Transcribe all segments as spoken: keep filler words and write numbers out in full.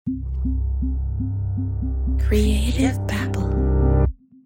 Creative Babble.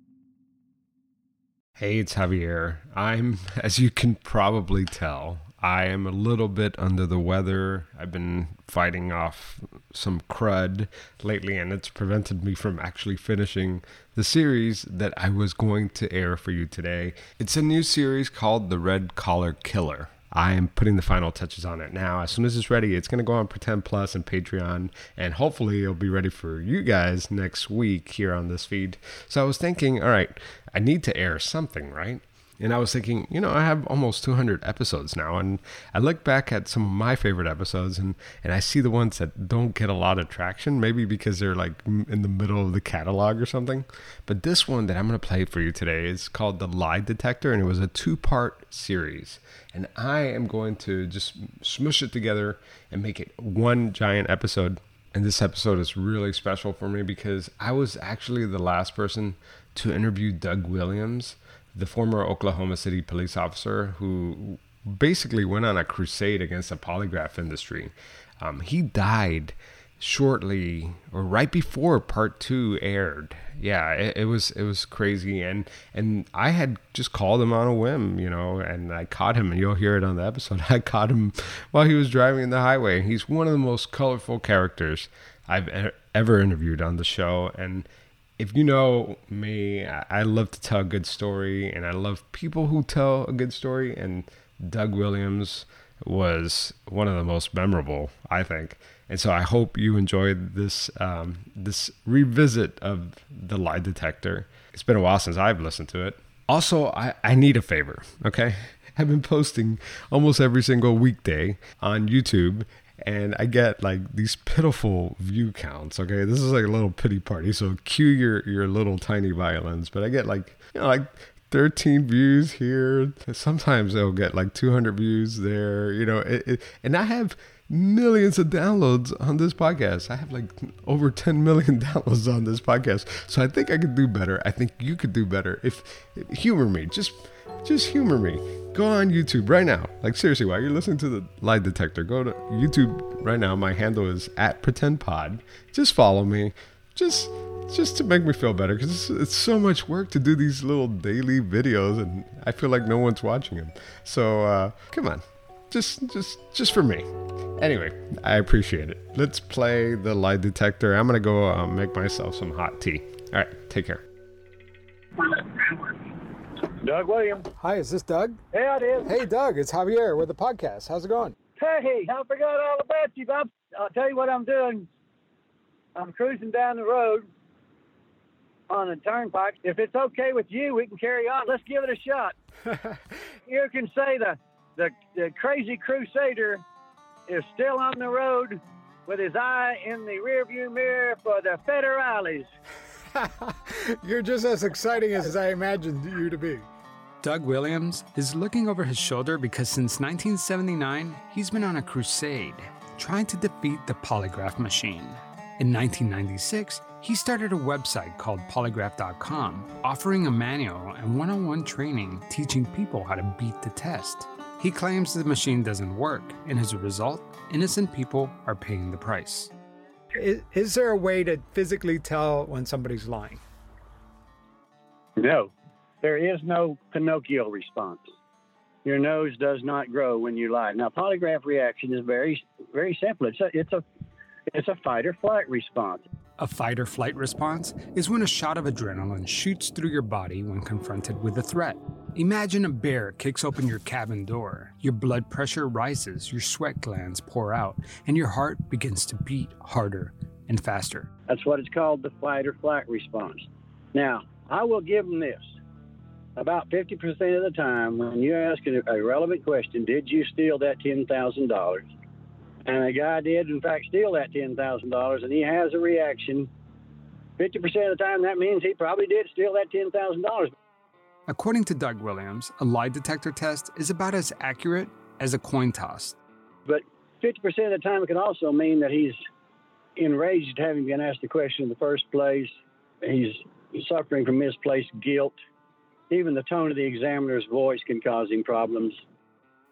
Hey, it's Javier. I'm, as you can probably tell, I am a little bit under the weather. I've been fighting off some crud lately, and it's prevented me from actually finishing the series that I was going to air for you today. It's a new series called The Red Collar Killer. I am putting the final touches on it now. As soon as it's ready, it's going to go on Pretend Plus and Patreon, and hopefully it'll be ready for you guys next week here on this feed. So I was thinking, all right, I need to air something, right? And I was thinking, you know, I have almost two hundred episodes now, and I look back at some of my favorite episodes, and, and I see the ones that don't get a lot of traction, maybe because they're like in the middle of the catalog or something. But this one that I'm going to play for you today is called The Lie Detector, and it was a two-part series. And I am going to just smush it together and make it one giant episode. And this episode is really special for me because I was actually the last person to interview Doug Williams, the former Oklahoma City police officer who basically went on a crusade against the polygraph industry. Um, he died shortly or right before part two aired. Yeah, it, it was it was crazy, and and I had just called him on a whim, you know, and I caught him, and you'll hear it on the episode. I caught him while he was driving the highway. He's one of the most colorful characters I've e- ever interviewed on the show, and if you know me, I love to tell a good story, and I love people who tell a good story, and Doug Williams was one of the most memorable, I think. And so I hope you enjoyed this um, this revisit of The Lie Detector. It's been a while since I've listened to it. Also, I, I need a favor, okay? I've been posting almost every single weekday on YouTube, and I get like these pitiful view counts. Okay, this is like a little pity party. So cue your your little tiny violins. But I get like you know like thirteen views here. Sometimes they'll get like two hundred views there. You know, it, it, and I have millions of downloads on this podcast. I have like over ten million downloads on this podcast. So I think I could do better. I think you could do better. If, if humor me, just just humor me. Go on YouTube right now. Like seriously, while you're listening to The Lie Detector, go to YouTube right now. My handle is at Pretend Pod. Just follow me. Just just to make me feel better, because it's, it's so much work to do these little daily videos, and I feel like no one's watching them. So uh, come on, just just just for me. Anyway, I appreciate it. Let's play The Lie Detector. I'm gonna go uh, make myself some hot tea. All right, take care. Doug Williams. Hi, is this Doug? Yeah, it is. Hey, Doug, it's Javier with the podcast. How's it going? Hey, I forgot all about you, Bob. I'll tell you what I'm doing. I'm cruising down the road on a turnpike. If it's okay with you, we can carry on. Let's give it a shot. You can say the, the, the crazy crusader is still on the road with his eye in the rearview mirror for the federales. You're just as exciting as I imagined you to be. Doug Williams is looking over his shoulder because since nineteen seventy-nine, he's been on a crusade trying to defeat the polygraph machine. In nineteen ninety-six, he started a website called polygraph dot com, offering a manual and one-on-one training teaching people how to beat the test. He claims the machine doesn't work, and as a result, innocent people are paying the price. Is, is there a way to physically tell when somebody's lying? No, there is no Pinocchio response. Your nose does not grow when you lie. Now, polygraph reaction is very, very simple. It's a, it's a, it's a fight or flight response. A fight or flight response is when a shot of adrenaline shoots through your body when confronted with a threat. Imagine a bear kicks open your cabin door. Your blood pressure rises, your sweat glands pour out, and your heart begins to beat harder and faster. That's what it's called, the fight or flight response. Now, I will give them this. About fifty percent of the time, when you ask a relevant question, did you steal that ten thousand dollars? And a guy did, in fact, steal that ten thousand dollars, and he has a reaction, fifty percent of the time, that means he probably did steal that ten thousand dollars. According to Doug Williams, a lie detector test is about as accurate as a coin toss. But fifty percent of the time, it can also mean that he's enraged at having been asked the question in the first place. He's suffering from misplaced guilt. Even the tone of the examiner's voice can cause him problems.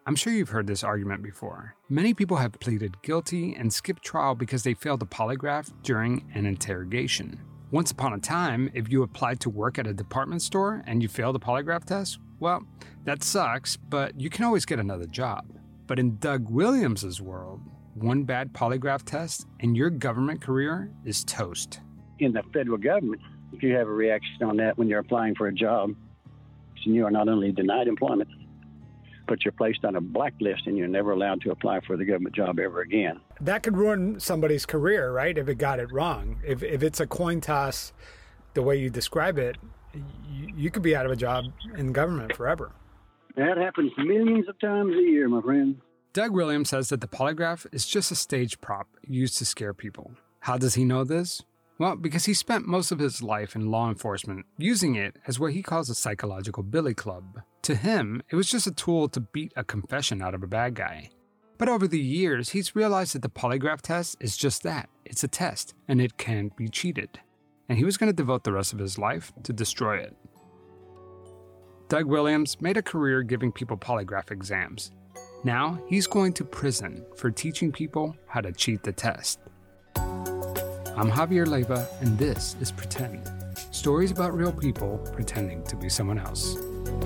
I'm sure you've heard this argument before. Many people have pleaded guilty and skipped trial because they failed a polygraph during an interrogation. Once upon a time, if you applied to work at a department store and you failed a polygraph test, well, that sucks, but you can always get another job. But in Doug Williams' world, one bad polygraph test and your government career is toast. In the federal government, if you have a reaction on that when you're applying for a job, and you are not only denied employment, but you're placed on a blacklist and you're never allowed to apply for the government job ever again. That could ruin somebody's career, right? If it got it wrong. If if it's a coin toss, the way you describe it, you, you could be out of a job in government forever. That happens millions of times a year, my friend. Doug Williams says that the polygraph is just a stage prop used to scare people. How does he know this? Well, because he spent most of his life in law enforcement, using it as what he calls a psychological billy club. To him, it was just a tool to beat a confession out of a bad guy. But over the years, he's realized that the polygraph test is just that. It's a test, and it can be cheated. And he was going to devote the rest of his life to destroy it. Doug Williams made a career giving people polygraph exams. Now, he's going to prison for teaching people how to cheat the test. I'm Javier Leiva, and this is Pretend. Stories about real people pretending to be someone else.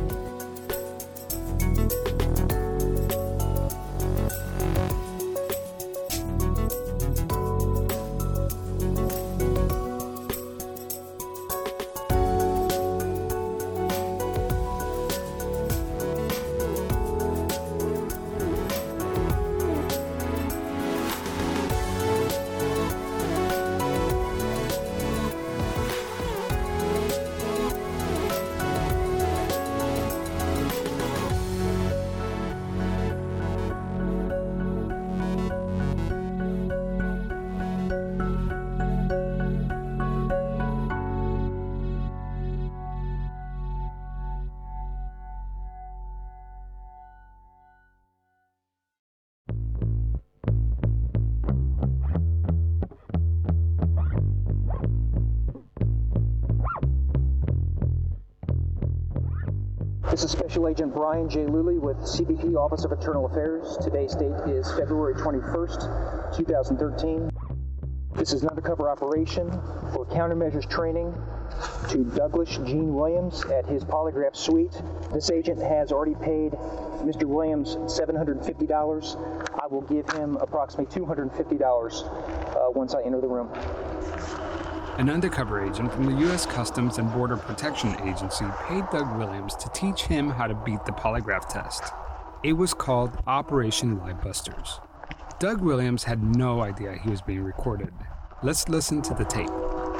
This is Special Agent Brian J. Luley with C B P Office of Internal Affairs. Today's date is February twenty-first, twenty thirteen. This is an undercover operation for countermeasures training to Douglas Gene Williams at his polygraph suite. This agent has already paid Mister Williams seven hundred fifty dollars. I will give him approximately two hundred fifty dollars uh, once I enter the room. An undercover agent from the U S Customs and Border Protection Agency paid Doug Williams to teach him how to beat the polygraph test. It was called Operation Liebusters. Doug Williams had no idea he was being recorded. Let's listen to the tape.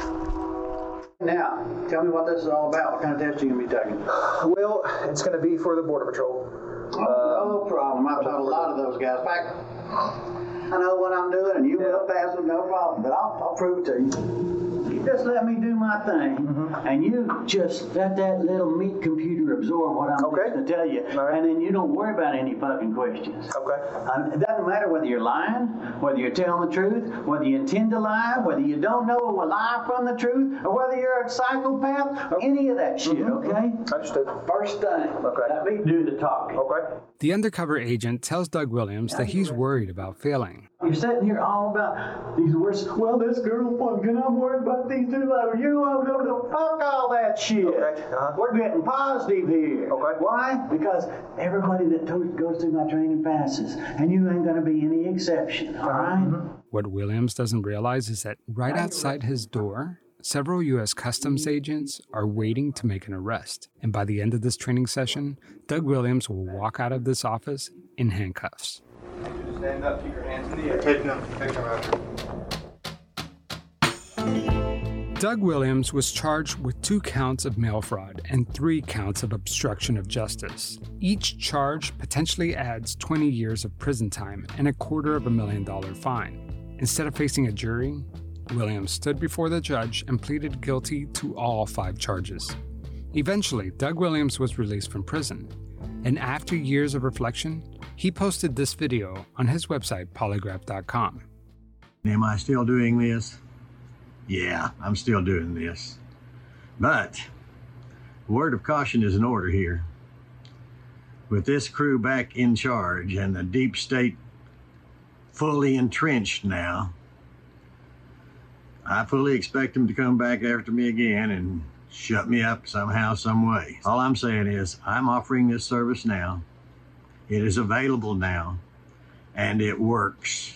Now, tell me what this is all about. What kind of test are you going to be taking? Well, it's going to be for the Border Patrol. Oh, no problem. I've taught a lot of those guys. In fact, I know what I'm doing, and you will pass with no problem, but I'll, I'll prove it to you. You just let me do my thing, mm-hmm. and you just let that little meat computer absorb what I'm okay. going to tell you, right. And then you don't worry about any fucking questions. Okay. Um, it doesn't matter whether you're lying, whether you're telling the truth, whether you intend to lie, whether you don't know a lie from the truth, or whether you're a psychopath, or any of that shit, mm-hmm. okay? Understood. First thing, okay. Let me do the talking. Okay. The undercover agent tells Doug Williams that he's worried about failing. You're sitting here all about these words. Well, this girl fucking, I'm worried about these two levels. You don't know the fuck all that shit. Okay. Uh-huh. We're getting positive here. Okay. Why? Because everybody that goes through my training passes, and you ain't going to be any exception, all right? Mm-hmm. What Williams doesn't realize is that right outside his door, several U S Customs agents are waiting to make an arrest. And by the end of this training session, Doug Williams will walk out of this office in handcuffs. Stand up, keep your hands in the air. Take them, take them out. Doug Williams was charged with two counts of mail fraud and three counts of obstruction of justice. Each charge potentially adds twenty years of prison time and a quarter of a million dollar fine. Instead of facing a jury, Williams stood before the judge and pleaded guilty to all five charges. Eventually, Doug Williams was released from prison, and after years of reflection, he posted this video on his website, polygraph dot com. Am I still doing this? Yeah, I'm still doing this. But a word of caution is in order here. With this crew back in charge and the deep state fully entrenched now, I fully expect them to come back after me again and shut me up somehow, some way. All I'm saying is I'm offering this service now. It is available now, and it works.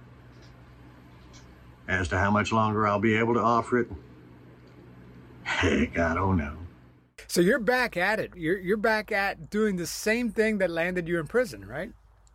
As to how much longer I'll be able to offer it, heck, I don't know. So you're back at it. You're you're back at doing the same thing that landed you in prison, right?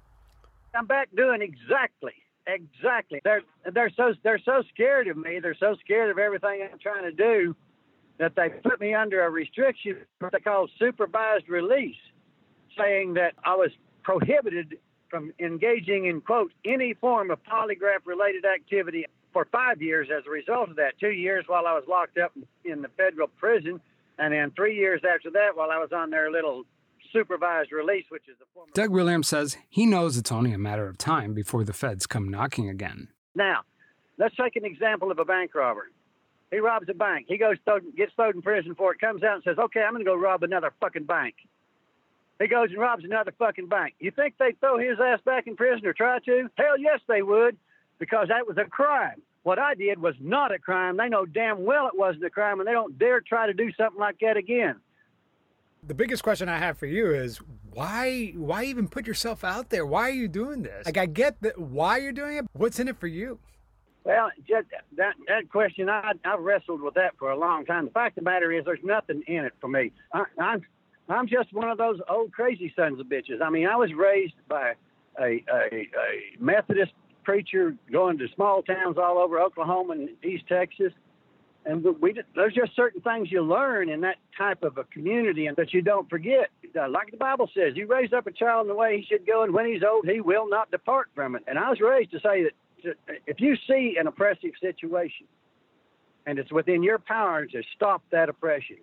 I'm back doing exactly, exactly. They're they're so they're so scared of me. They're so scared of everything I'm trying to do that they put me under a restriction, what they call supervised release, saying that I was prohibited from engaging in, quote, any form of polygraph-related activity for five years as a result of that. Two years while I was locked up in the federal prison, and then three years after that while I was on their little supervised release, which is a form of... Doug Williams says he knows it's only a matter of time before the feds come knocking again. Now, let's take an example of a bank robber. He robs a bank. He goes, throw, gets thrown in prison for it, comes out and says, okay, I'm going to go rob another fucking bank. He goes and robs another fucking bank. You think they'd throw his ass back in prison or try to? Hell yes, they would, because that was a crime. What I did was not a crime. They know damn well it wasn't a crime, and they don't dare try to do something like that again. The biggest question I have for you is why why even put yourself out there? Why are you doing this? Like, I get that why you're doing it. What's in it for you? Well, just that that question, I, I've wrestled with that for a long time. The fact of the matter is there's nothing in it for me. I, I'm I'm just one of those old crazy sons of bitches. I mean, I was raised by a, a, a Methodist preacher going to small towns all over Oklahoma and East Texas. And we there's just certain things you learn in that type of a community and that you don't forget. Uh, like the Bible says, you raise up a child in the way he should go, and when he's old, he will not depart from it. And I was raised to say that if you see an oppressive situation and it's within your power to stop that oppression,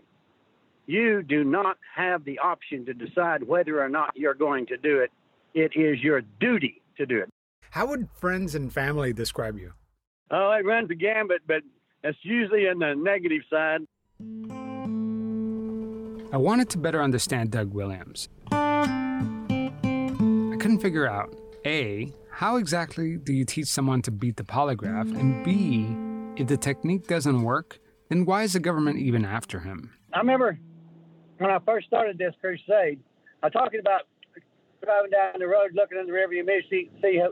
you do not have the option to decide whether or not you're going to do it. It is your duty to do it. How would friends and family describe you? Oh, it runs the gambit, but it's usually in the negative side. I wanted to better understand Doug Williams. I couldn't figure out, A, how exactly do you teach someone to beat the polygraph? And B, if the technique doesn't work, then why is the government even after him? I remember when I first started this crusade, I was talking about driving down the road, looking in the rearview mirror, see see how,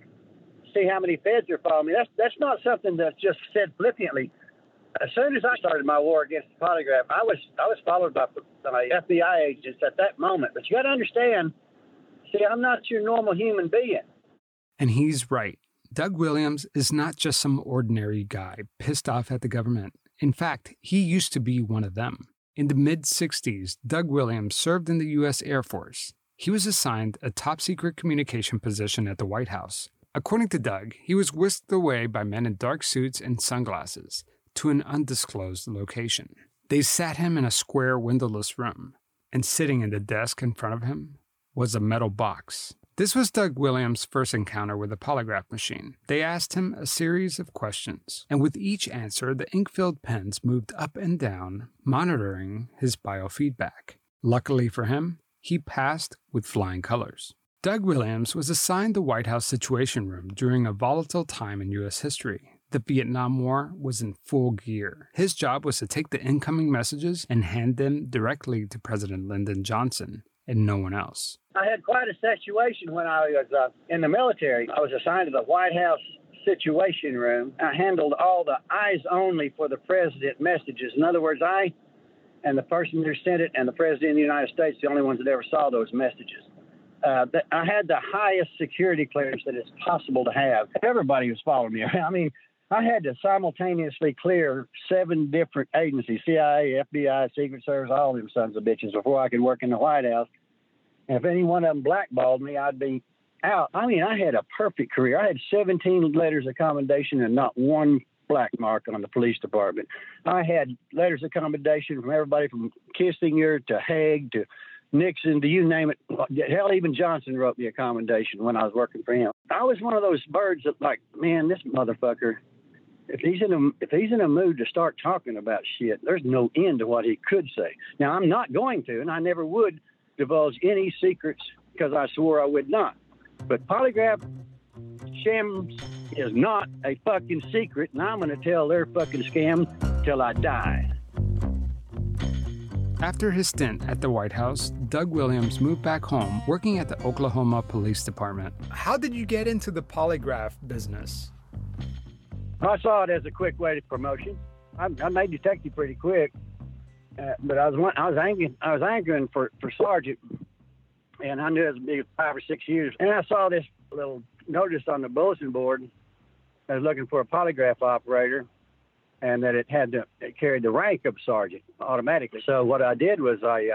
see how many feds are following me. That's that's not something that's just said flippantly. As soon as I started my war against the polygraph, I was I was followed by, by F B I agents at that moment. But you got to understand, see, I'm not your normal human being. And he's right. Doug Williams is not just some ordinary guy pissed off at the government. In fact, he used to be one of them. In the mid-sixties, Doug Williams served in the U S Air Force. He was assigned a top-secret communication position at the White House. According to Doug, he was whisked away by men in dark suits and sunglasses to an undisclosed location. They sat him in a square windowless room, and sitting in the desk in front of him was a metal box. This was Doug Williams' first encounter with a polygraph machine. They asked him a series of questions, and with each answer, the ink-filled pens moved up and down, monitoring his biofeedback. Luckily for him, he passed with flying colors. Doug Williams was assigned the White House Situation Room during a volatile time in U S history. The Vietnam War was in full gear. His job was to take the incoming messages and hand them directly to President Lyndon Johnson and no one else. I had quite a situation when I was uh, in the military. I was assigned to the White House Situation Room. I handled all the eyes only for the president messages. In other words, I and the person who sent it and the president of the United States, the only ones that ever saw those messages. Uh, I had the highest security clearance that it's possible to have. Everybody was following me around. I mean, I had to simultaneously clear seven different agencies, C I A, F B I, Secret Service, all them sons of bitches before I could work in the White House. And if any one of them blackballed me, I'd be out. I mean, I had a perfect career. I had seventeen letters of commendation and not one black mark on the police department. I had letters of commendation from everybody from Kissinger to Haig to Nixon, to you name it. Hell, even Johnson wrote me a commendation when I was working for him. I was one of those birds that, like, man, this motherfucker, if he's in a if he's in a mood to start talking about shit, there's no end to what he could say. Now, I'm not going to, and I never would, divulge any secrets because I swore I would not. But polygraph shams is not a fucking secret, and I'm going to tell their fucking scam till I die. After his stint at the White House, Doug Williams moved back home working at the Oklahoma Police Department. How did you get into the polygraph business? I saw it as a quick way to promotion. I, I made detective pretty quick, uh, but I was I was anchoring I was anchoring for, for sergeant, and I knew it was be five or six years. And I saw this little notice on the bulletin board. I was looking for a polygraph operator, and that it had to it carried the rank of sergeant automatically. So what I did was I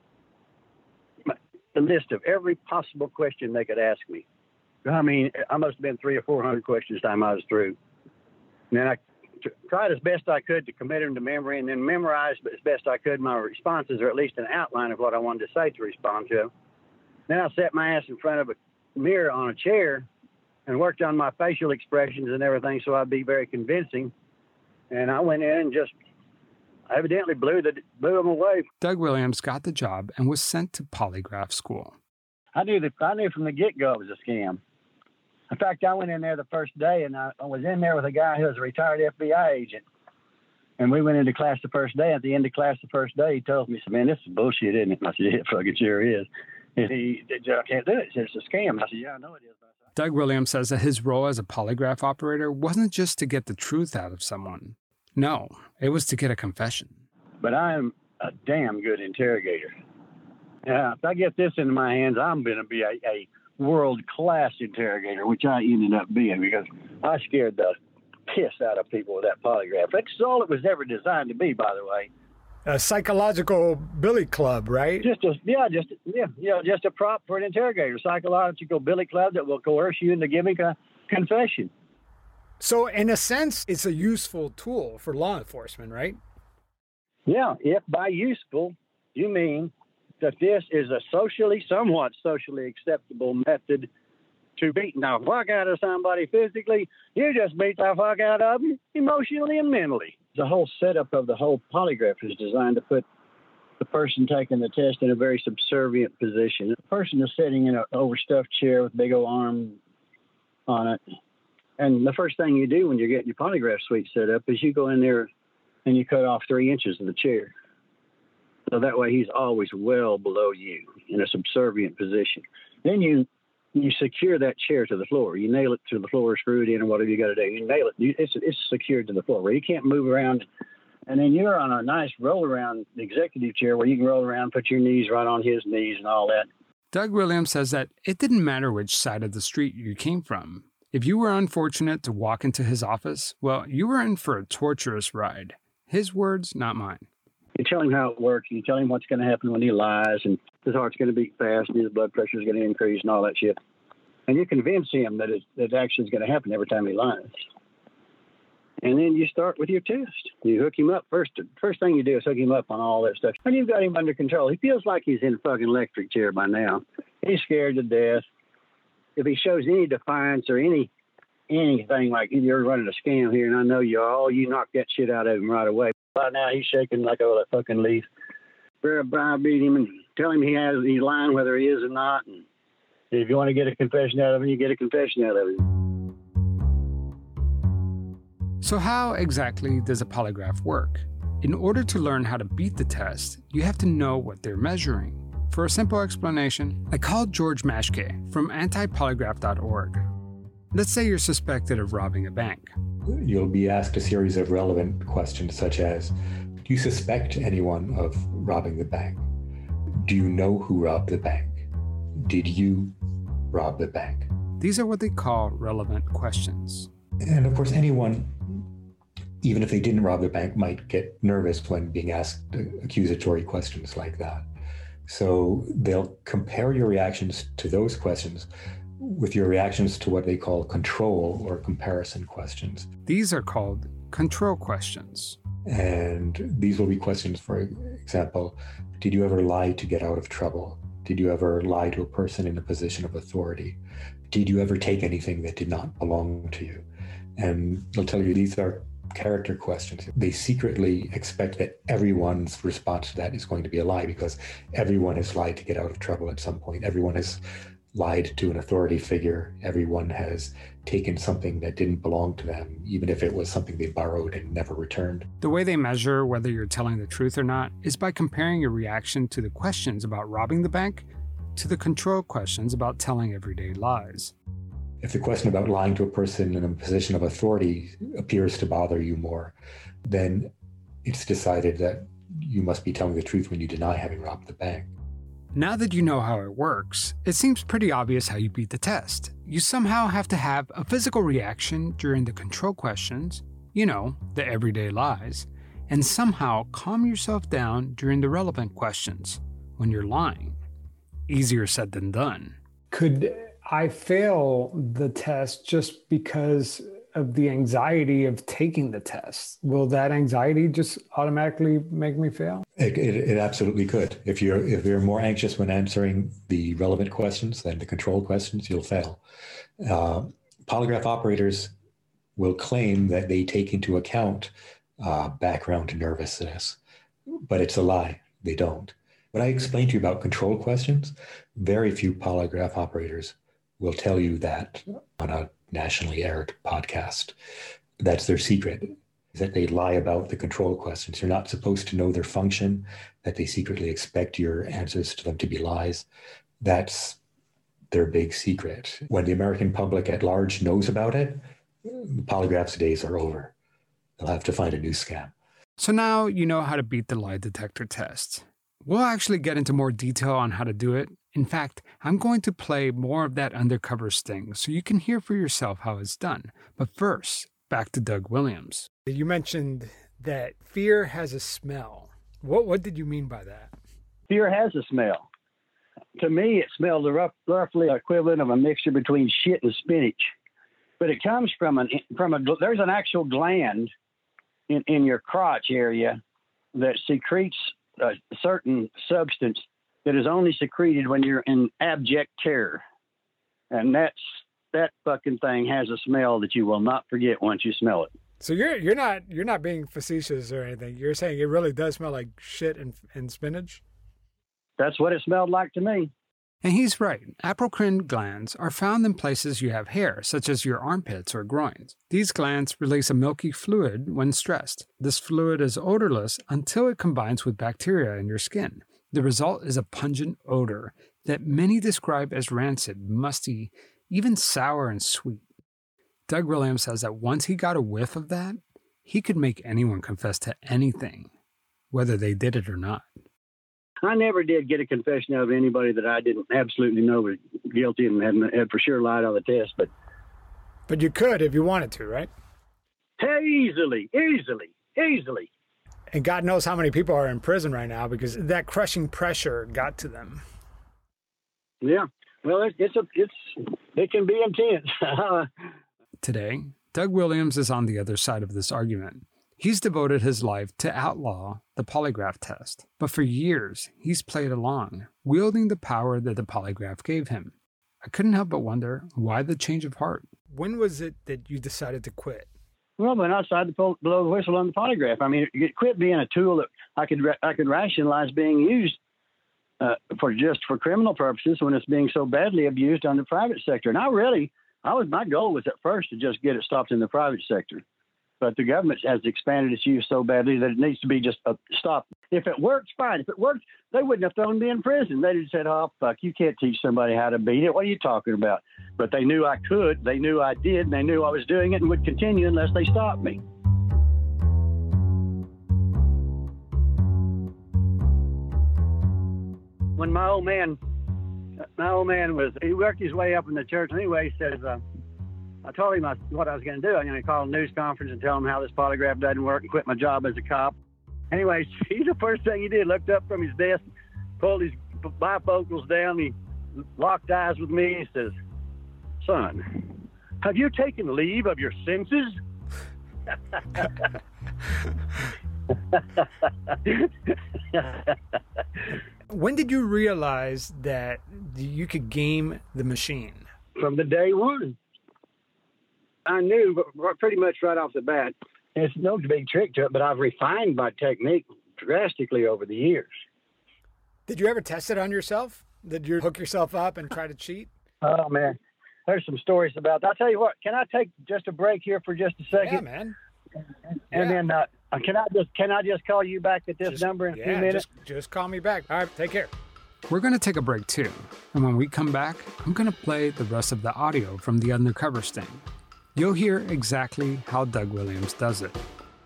uh, the list of every possible question they could ask me. I mean, I must have been three or four hundred questions time I was through. And then I t- tried as best I could to commit them to memory, and then memorize as best I could my responses, or at least an outline of what I wanted to say to respond to. Then I sat my ass in front of a mirror on a chair and worked on my facial expressions and everything so I'd be very convincing. And I went in and just evidently blew, the, blew them away. Doug Williams got the job and was sent to polygraph school. I knew, that, I knew from the get-go it was a scam. In fact, I went in there the first day, and I, I was in there with a guy who was a retired F B I agent. And we went into class the first day. At the end of class the first day, he told me, he said, "Man, this is bullshit, isn't it?" And I said, "Yeah, it fucking sure is." And he said, "I can't do it." He said, "It's a scam." I said, "Yeah, I know it is." Doug Williams says that his role as a polygraph operator wasn't just to get the truth out of someone. No, it was to get a confession. But I am a damn good interrogator. Now, if I get this into my hands, I'm going to be a, a world-class interrogator, which I ended up being, because I scared the piss out of people with that polygraph. That's all it was ever designed to be, by the way. A psychological billy club, right? Just a yeah, just yeah, yeah, just a prop for an interrogator. Psychological billy club that will coerce you into giving a confession. So, in a sense, it's a useful tool for law enforcement, right? Yeah, if by useful you mean that this is a socially, somewhat socially acceptable method to beat the fuck out of somebody physically. You just beat the fuck out of them emotionally and mentally. The whole setup of the whole polygraph is designed to put the person taking the test in a very subservient position. The person is sitting in an overstuffed chair with big old arm on it. And the first thing you do when you're getting your polygraph suite set up is you go in there and you cut off three inches of the chair. So that way he's always well below you in a subservient position. Then you you secure that chair to the floor. You nail it to the floor, screw it in, or whatever you got to do. You nail it. You, it's it's secured to the floor where you can't move around. And then you're on a nice roll-around executive chair where you can roll around, put your knees right on his knees and all that. Doug Williams says that it didn't matter which side of the street you came from. If you were unfortunate to walk into his office, well, you were in for a torturous ride. His words, not mine. You tell him how it works. You tell him what's going to happen when he lies, and his heart's going to beat fast, and his blood pressure is going to increase, and all that shit. And you convince him that it, that actually is going to happen every time he lies. And then you start with your test. You hook him up first. First thing you do is hook him up on all that stuff. And you've got him under control. He feels like he's in a fucking electric chair by now. He's scared to death. If he shows any defiance or any anything like you're running a scam here, and I know you are, oh, you knock that shit out of him right away. By now he's shaking like a fucking leaf. Browbeat him and tell him he has he's lying whether he is or not. And if you want to get a confession out of him, you get a confession out of him. So how exactly does a polygraph work? In order to learn how to beat the test, you have to know what they're measuring. For a simple explanation, I called George Mashke from anti polygraph dot org. Let's say you're suspected of robbing a bank. You'll be asked a series of relevant questions such as, do you suspect anyone of robbing the bank? Do you know who robbed the bank? Did you rob the bank? These are what they call relevant questions. And of course, anyone, even if they didn't rob the bank, might get nervous when being asked accusatory questions like that. So they'll compare your reactions to those questions with your reactions to what they call control or comparison questions. These are called control questions. And these will be questions, for example, did you ever lie to get out of trouble? Did you ever lie to a person in a position of authority? Did you ever take anything that did not belong to you? And they'll tell you these are character questions. They secretly expect that everyone's response to that is going to be a lie, because everyone has lied to get out of trouble at some point. Everyone has lied to an authority figure. Everyone has taken something that didn't belong to them, even if it was something they borrowed and never returned. The way they measure whether you're telling the truth or not is by comparing your reaction to the questions about robbing the bank to the control questions about telling everyday lies. If the question about lying to a person in a position of authority appears to bother you more, then it's decided that you must be telling the truth when you deny having robbed the bank. Now that you know how it works, it seems pretty obvious how you beat the test. You somehow have to have a physical reaction during the control questions, you know, the everyday lies, and somehow calm yourself down during the relevant questions when you're lying. Easier said than done. Could I fail the test just because of the anxiety of taking the test? Will that anxiety just automatically make me fail? It, it, it absolutely could. If you're if you're more anxious when answering the relevant questions than the control questions, you'll fail. Uh, polygraph operators will claim that they take into account uh, background nervousness, but it's a lie. They don't. What I explained to you about control questions, very few polygraph operators will tell you that on a nationally aired podcast. That's their secret, is that they lie about the control questions. You're not supposed to know their function, that they secretly expect your answers to them to be lies. That's their big secret. When the American public at large knows about it, the polygraph's days are over. They'll have to find a new scam. So now you know how to beat the lie detector test. We'll actually get into more detail on how to do it. In fact, I'm going to play more of that undercover sting so you can hear for yourself how it's done. But first, back to Doug Williams. You mentioned that fear has a smell. What what did you mean by that? Fear has a smell. To me, it smells rough, roughly equivalent of a mixture between shit and spinach. But it comes from an from a there's an actual gland in, in your crotch area that secretes a certain substance that is only secreted when you're in abject terror. And that's that fucking thing has a smell that you will not forget once you smell it. So you're you're not you're not being facetious or anything. You're saying it really does smell like shit and, and spinach? That's what it smelled like to me. And he's right. Apocrine glands are found in places you have hair, such as your armpits or groins. These glands release a milky fluid when stressed. This fluid is odorless until it combines with bacteria in your skin. The result is a pungent odor that many describe as rancid, musty, even sour and sweet. Doug Williams says that once he got a whiff of that, he could make anyone confess to anything, whether they did it or not. I never did get a confession out of anybody that I didn't absolutely know was guilty and had, had for sure lied on the test. But but you could if you wanted to, right? Easily, easily, easily. And God knows how many people are in prison right now because that crushing pressure got to them. Yeah, well, it, it's a, it's it can be intense. Today, Doug Williams is on the other side of this argument. He's devoted his life to outlaw the polygraph test, but for years he's played along, wielding the power that the polygraph gave him. I couldn't help but wonder why the change of heart. When was it that you decided to quit? Well, when I decided to pull, blow the whistle on the polygraph, I mean, it quit being a tool that I could I could rationalize being used uh, for just for criminal purposes when it's being so badly abused on the private sector. And I really, I was my goal was at first to just get it stopped in the private sector. But the government has expanded its use so badly that it needs to be just uh, stopped. If it works, fine. If it worked, they wouldn't have thrown me in prison. They'd have said, oh, fuck, you can't teach somebody how to beat it. What are you talking about? But they knew I could. They knew I did. And they knew I was doing it and would continue unless they stopped me. When my old man, my old man was, he worked his way up in the church. Anyway, he says, uh, I told him I, what I was going to do. I'm going to call a news conference and tell him how this polygraph doesn't work and quit my job as a cop. Anyways, he's the first thing he did, looked up from his desk, pulled his bifocals down. He locked eyes with me. He says, son, have you taken leave of your senses? When did you realize that you could game the machine? From the day one. I knew pretty much right off the bat It's no big trick to it, but I've refined my technique drastically over the years. Did you ever test it on yourself? Did you hook yourself up and try to cheat? Oh, man. There's some stories about that. I'll tell you what, can I take just a break here for just a second? Yeah, man. And yeah. then uh, can I just can I just call you back at this just, number in yeah, a few minutes? Just, just call me back. All right, take care. We're going to take a break too. And when we come back, I'm going to play the rest of the audio from the undercover sting. You'll hear exactly how Doug Williams does it.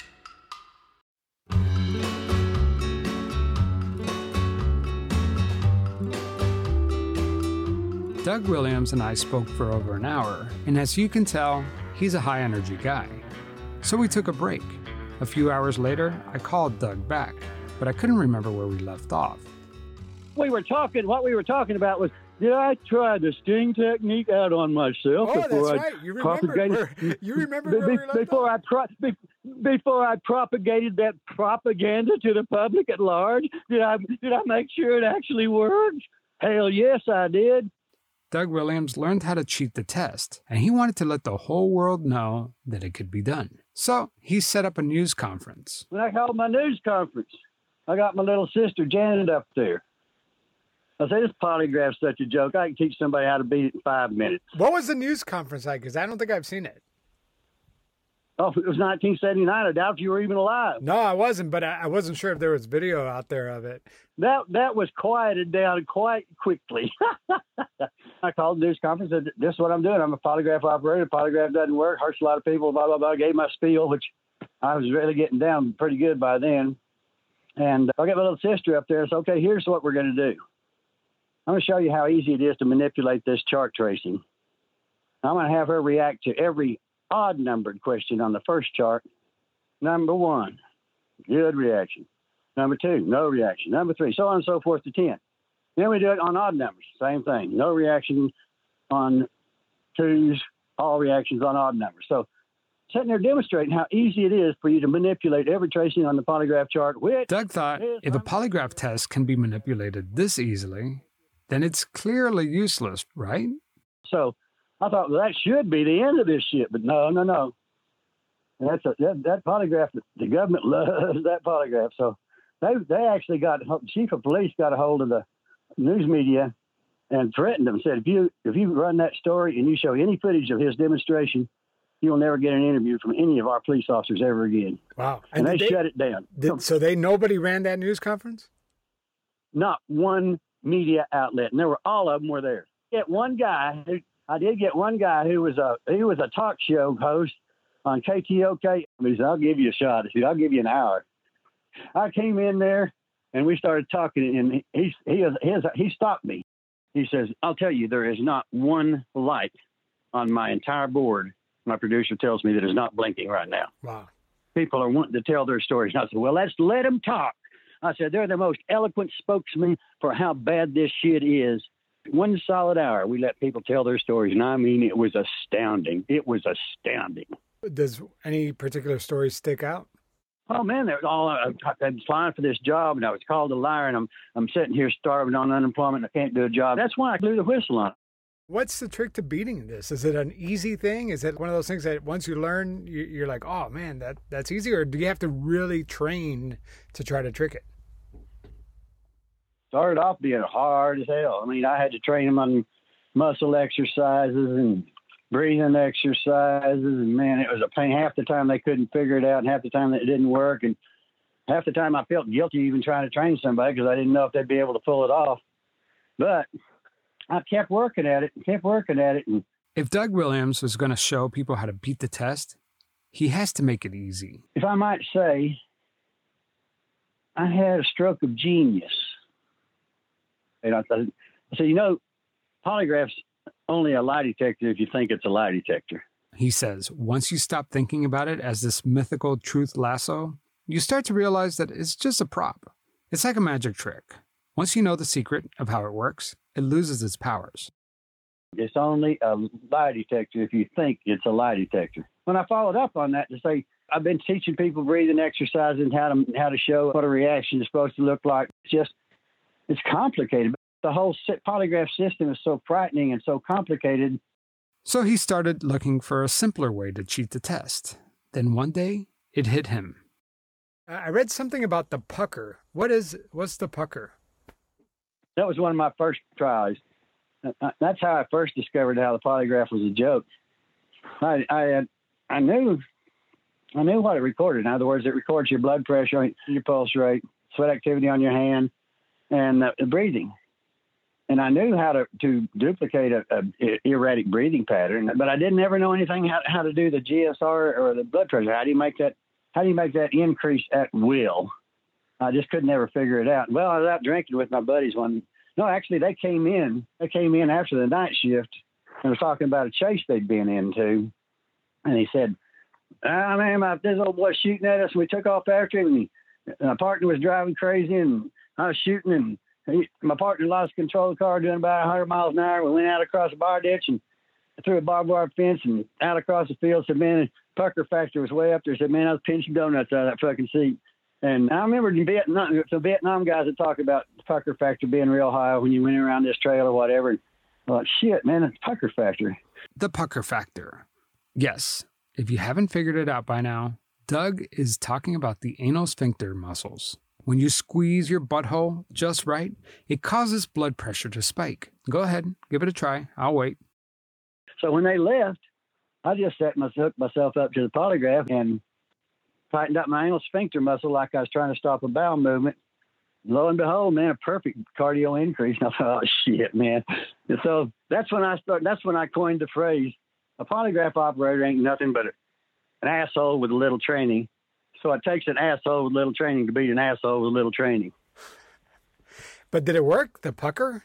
Doug Williams and I spoke for over an hour, and as you can tell, he's a high-energy guy. So we took a break. A few hours later, I called Doug back, but I couldn't remember where we left off. We were talking, what we were talking about was, did I try the sting technique out on myself? Oh, before that's I right. You remember where, you remember be, where we left before off? I pro, be, before I propagated that propaganda to the public at large? Did I did I make sure it actually worked? Hell yes, I did. Doug Williams learned how to cheat the test, and he wanted to let the whole world know that it could be done. So he set up a news conference. When I called my news conference, I got my little sister Janet up there. I said, this polygraph's such a joke. I can teach somebody how to beat it in five minutes. What was the news conference like? Because I don't think I've seen it. Oh, it was nineteen seventy-nine. I doubt if you were even alive. No, I wasn't, but I wasn't sure if there was video out there of it. That that was quieted down quite quickly. I called the news conference and said, this is what I'm doing. I'm a polygraph operator. Polygraph doesn't work. Hurts a lot of people, blah, blah, blah. I gave my spiel, which I was really getting down pretty good by then. And I got my little sister up there and said, okay, here's what we're going to do. I'm going to show you how easy it is to manipulate this chart tracing. I'm going to have her react to every odd-numbered question on the first chart. Number one, good reaction. Number two, no reaction. Number three, so on and so forth to ten. Then we do it on odd numbers. Same thing. No reaction on twos, all reactions on odd numbers. So sitting there demonstrating how easy it is for you to manipulate every tracing on the polygraph chart. Which Doug thought if a polygraph test can be manipulated this easily, then it's clearly useless, right? So I thought, well, that should be the end of this shit. But no, no, no. And that's a, that, that polygraph, the government loves that polygraph. So they they actually got, the chief of police got a hold of the news media and threatened them, said, if you if you run that story and you show any footage of his demonstration, you'll never get an interview from any of our police officers ever again. Wow. And, and they, they shut it down. Did, so they nobody ran that news conference? Not one media outlet. And there were, all of them were there. Get one guy who, I did get one guy who was a he was a talk show host on K T O K. He said, I'll give you a shot. He said, I'll give you an hour. I came in there and we started talking, and he he he, he, he stopped me. He says, I'll tell you, there is not one light on my entire board, my producer tells me, that is not blinking right now. Wow. People are wanting to tell their stories. And I said, well, let's let them talk. I said, they're the most eloquent spokesmen for how bad this shit is. One solid hour, we let people tell their stories. And I mean, it was astounding. It was astounding. Does any particular story stick out? Oh, man, they're all, I was flying for this job, and I was called a liar, and I'm I'm sitting here starving on unemployment, and I can't do a job. That's why I blew the whistle on it. What's the trick to beating this? Is it an easy thing? Is it one of those things that once you learn, you're like, oh, man, that that's easy? Or do you have to really train to try to trick it? Started off being hard as hell. I mean, I had to train them on muscle exercises and breathing exercises, and man, it was a pain. Half the time they couldn't figure it out, and half the time it didn't work, and half the time I felt guilty even trying to train somebody because I didn't know if they'd be able to pull it off. But I kept working at it and kept working at it. And if Doug Williams was going to show people how to beat the test, he has to make it easy. If I might say, I had a stroke of genius. And I thought, so, you know, polygraph's only a lie detector if you think it's a lie detector. He says, once you stop thinking about it as this mythical truth lasso, you start to realize that it's just a prop. It's like a magic trick. Once you know the secret of how it works, it loses its powers. It's only a lie detector if you think it's a lie detector. When I followed up on that to say, I've been teaching people breathing exercises and how to how to show what a reaction is supposed to look like. It's just, it's complicated. The whole polygraph system is so frightening and so complicated. So he started looking for a simpler way to cheat the test. Then one day, it hit him. I read something about the pucker. What is, what's the pucker? That was one of my first tries. That's how I first discovered how the polygraph was a joke. I I, had, I knew I knew what it recorded. In other words, it records your blood pressure, your pulse rate, sweat activity on your hand, and uh, breathing. And I knew how to, to duplicate a, a erratic breathing pattern, but I didn't ever know anything how, how to do the G S R or the blood pressure. How do you make that? How do you make that increase at will? I just could never figure it out. Well, I was out drinking with my buddies one. No, actually, they came in. They came in after the night shift and was talking about a chase they'd been into. And he said, "Ah, man, my, this old boy shooting at us. And we took off after him. And, he, and my partner was driving crazy, and I was shooting. And he, my partner lost control of the car doing about one hundred miles an hour. We went out across a bar ditch and through a barbed wire fence and out across the field. Said, man, the pucker factor was way up there. Said, man, I was pinching donuts out of that fucking seat." And I remember in Vietnam, some Vietnam guys that talk about the pucker factor being real high when you went around this trail or whatever. And I thought, shit, man, it's pucker factor. The pucker factor. Yes, if you haven't figured it out by now, Doug is talking about the anal sphincter muscles. When you squeeze your butthole just right, it causes blood pressure to spike. Go ahead, give it a try. I'll wait. So when they left, I just set myself, myself up to the polygraph and tightened up my anal sphincter muscle like I was trying to stop a bowel movement. Lo and behold, man, a perfect cardio increase. And I thought, oh shit, man. And so that's when I started. That's when I coined the phrase: a polygraph operator ain't nothing but an asshole with a little training. So it takes an asshole with little training to beat an asshole with little training. But did it work? The pucker?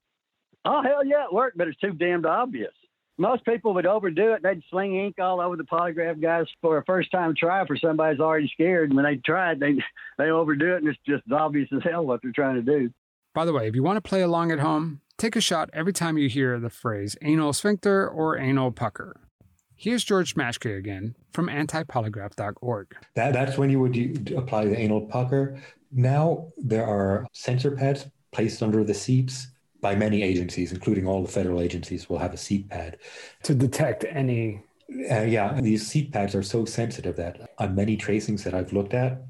Oh hell yeah, it worked, but it's too damned obvious. Most people would overdo it. They'd sling ink all over the polygraph guys for a first-time try for somebody who's already scared. And when they tried, they they overdo it, and it's just as obvious as hell what they're trying to do. By the way, if you want to play along at home, take a shot every time you hear the phrase anal sphincter or anal pucker. Here's George Schmashke again from anti polygraph dot org. That, that's when you would do, apply the anal pucker. Now there are sensor pads placed under the seats. By many agencies, including all the federal agencies, will have a seat pad. To detect any... Uh, yeah, these seat pads are so sensitive that on many tracings that I've looked at,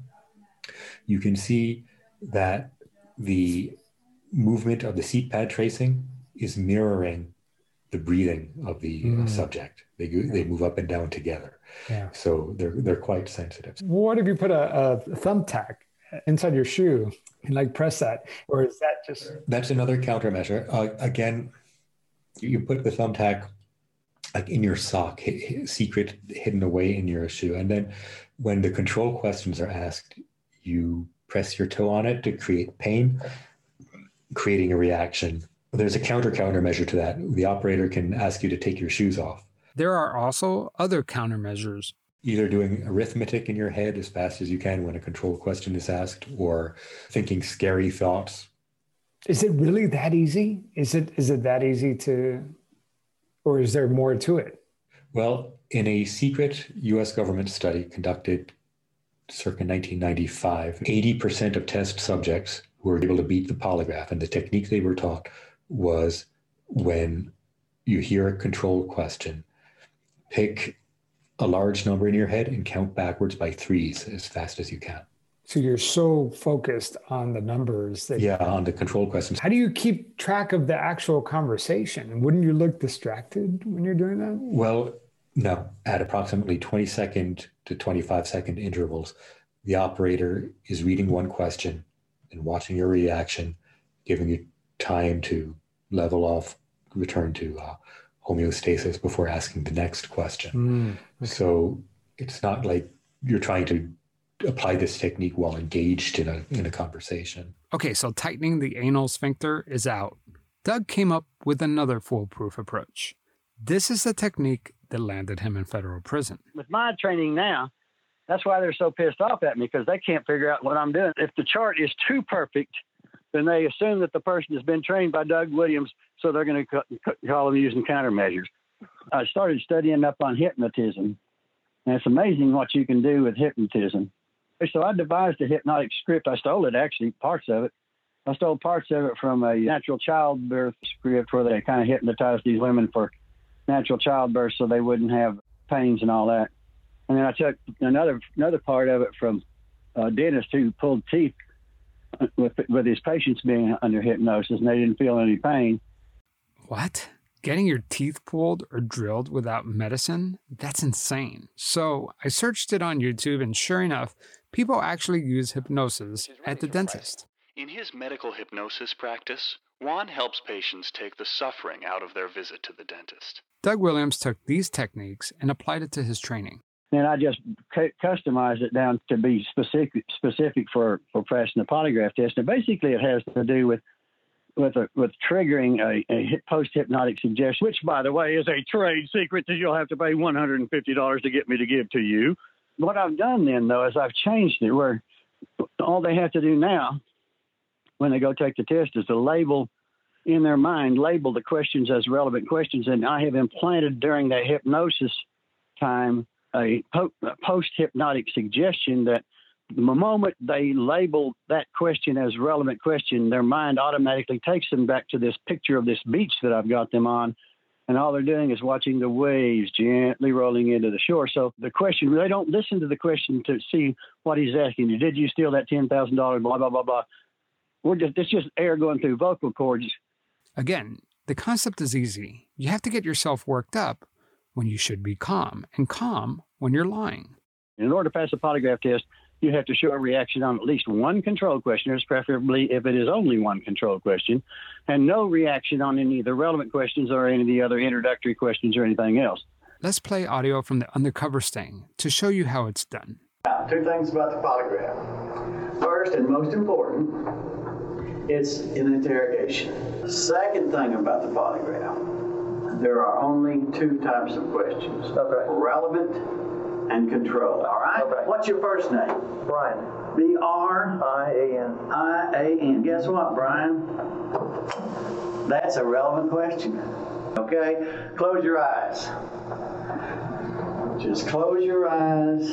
you can see that the movement of the seat pad tracing is mirroring the breathing of the mm. uh, subject. They they move up and down together. Yeah. So they're they're quite sensitive. What if you put a, a thumbtack inside your shoe and like press that, or is that just... That's another countermeasure. Uh, again, you put the thumbtack like in your sock, hit, hit, secret hidden away in your shoe. And then when the control questions are asked, you press your toe on it to create pain, creating a reaction. There's a counter countermeasure to that. The operator can ask you to take your shoes off. There are also other countermeasures. Either doing arithmetic in your head as fast as you can when a control question is asked, or thinking scary thoughts. Is it really that easy? Is it is it that easy to, or is there more to it? Well, in a secret U S government study conducted circa nineteen ninety-five, eighty percent of test subjects were able to beat the polygraph. And the technique they were taught was when you hear a control question, pick a large number in your head and count backwards by threes as fast as you can. So you're so focused on the numbers that... Yeah, on the control questions. How do you keep track of the actual conversation? Wouldn't you look distracted when you're doing that? Well, no. At approximately twenty second to twenty-five second intervals, the operator is reading one question and watching your reaction, giving you time to level off, return to uh, homeostasis before asking the next question. Mm, okay. So it's not like you're trying to apply this technique while engaged in a in a conversation. Okay, so tightening the anal sphincter is out. Doug came up with another foolproof approach. This is the technique that landed him in federal prison. With my training now, that's why they're so pissed off at me, because they can't figure out what I'm doing. If the chart is too perfect, then they assume that the person has been trained by Doug Williams, so they're going to call them using countermeasures. I started studying up on hypnotism, and it's amazing what you can do with hypnotism. So I devised a hypnotic script. I stole it, actually, parts of it. I stole parts of it from a natural childbirth script where they kind of hypnotized these women for natural childbirth so they wouldn't have pains and all that. And then I took another another part of it from a dentist who pulled teeth with with his patients being under hypnosis, and they didn't feel any pain. What? Getting your teeth pulled or drilled without medicine? That's insane. So I searched it on YouTube, and sure enough, people actually use hypnosis at the dentist. In his medical hypnosis practice, Juan helps patients take the suffering out of their visit to the dentist. Doug Williams took these techniques and applied it to his training. And I just cu- customized it down to be specific specific for, for passing the polygraph test. And basically it has to do with with a, with triggering a, a post-hypnotic suggestion, which, by the way, is a trade secret that you'll have to pay one hundred fifty dollars to get me to give to you. What I've done then, though, is I've changed it where all they have to do now when they go take the test is to label in their mind, label the questions as relevant questions. And I have implanted during the hypnosis time a po- post-hypnotic suggestion that the moment they label that question as relevant question, their mind automatically takes them back to this picture of this beach that I've got them on. And all they're doing is watching the waves gently rolling into the shore. So the question, they don't listen to the question to see what he's asking you. Did you steal that ten thousand dollars, blah, blah, blah, blah. We're just, it's just air going through vocal cords. Again, the concept is easy. You have to get yourself worked up when you should be calm, and calm when you're lying. In order to pass a polygraph test, you have to show a reaction on at least one control question, preferably if it is only one control question, and no reaction on any of the relevant questions or any of the other introductory questions or anything else. Let's play audio from the undercover sting to show you how it's done. Two things about the polygraph. First, and most important, it's an interrogation. Second thing about the polygraph, there are only two types of questions. Okay. Relevant and control. All right? Okay. What's your first name? Brian. B R I A N. I A N. Guess what, Brian? That's a relevant question. Okay? Close your eyes. Just close your eyes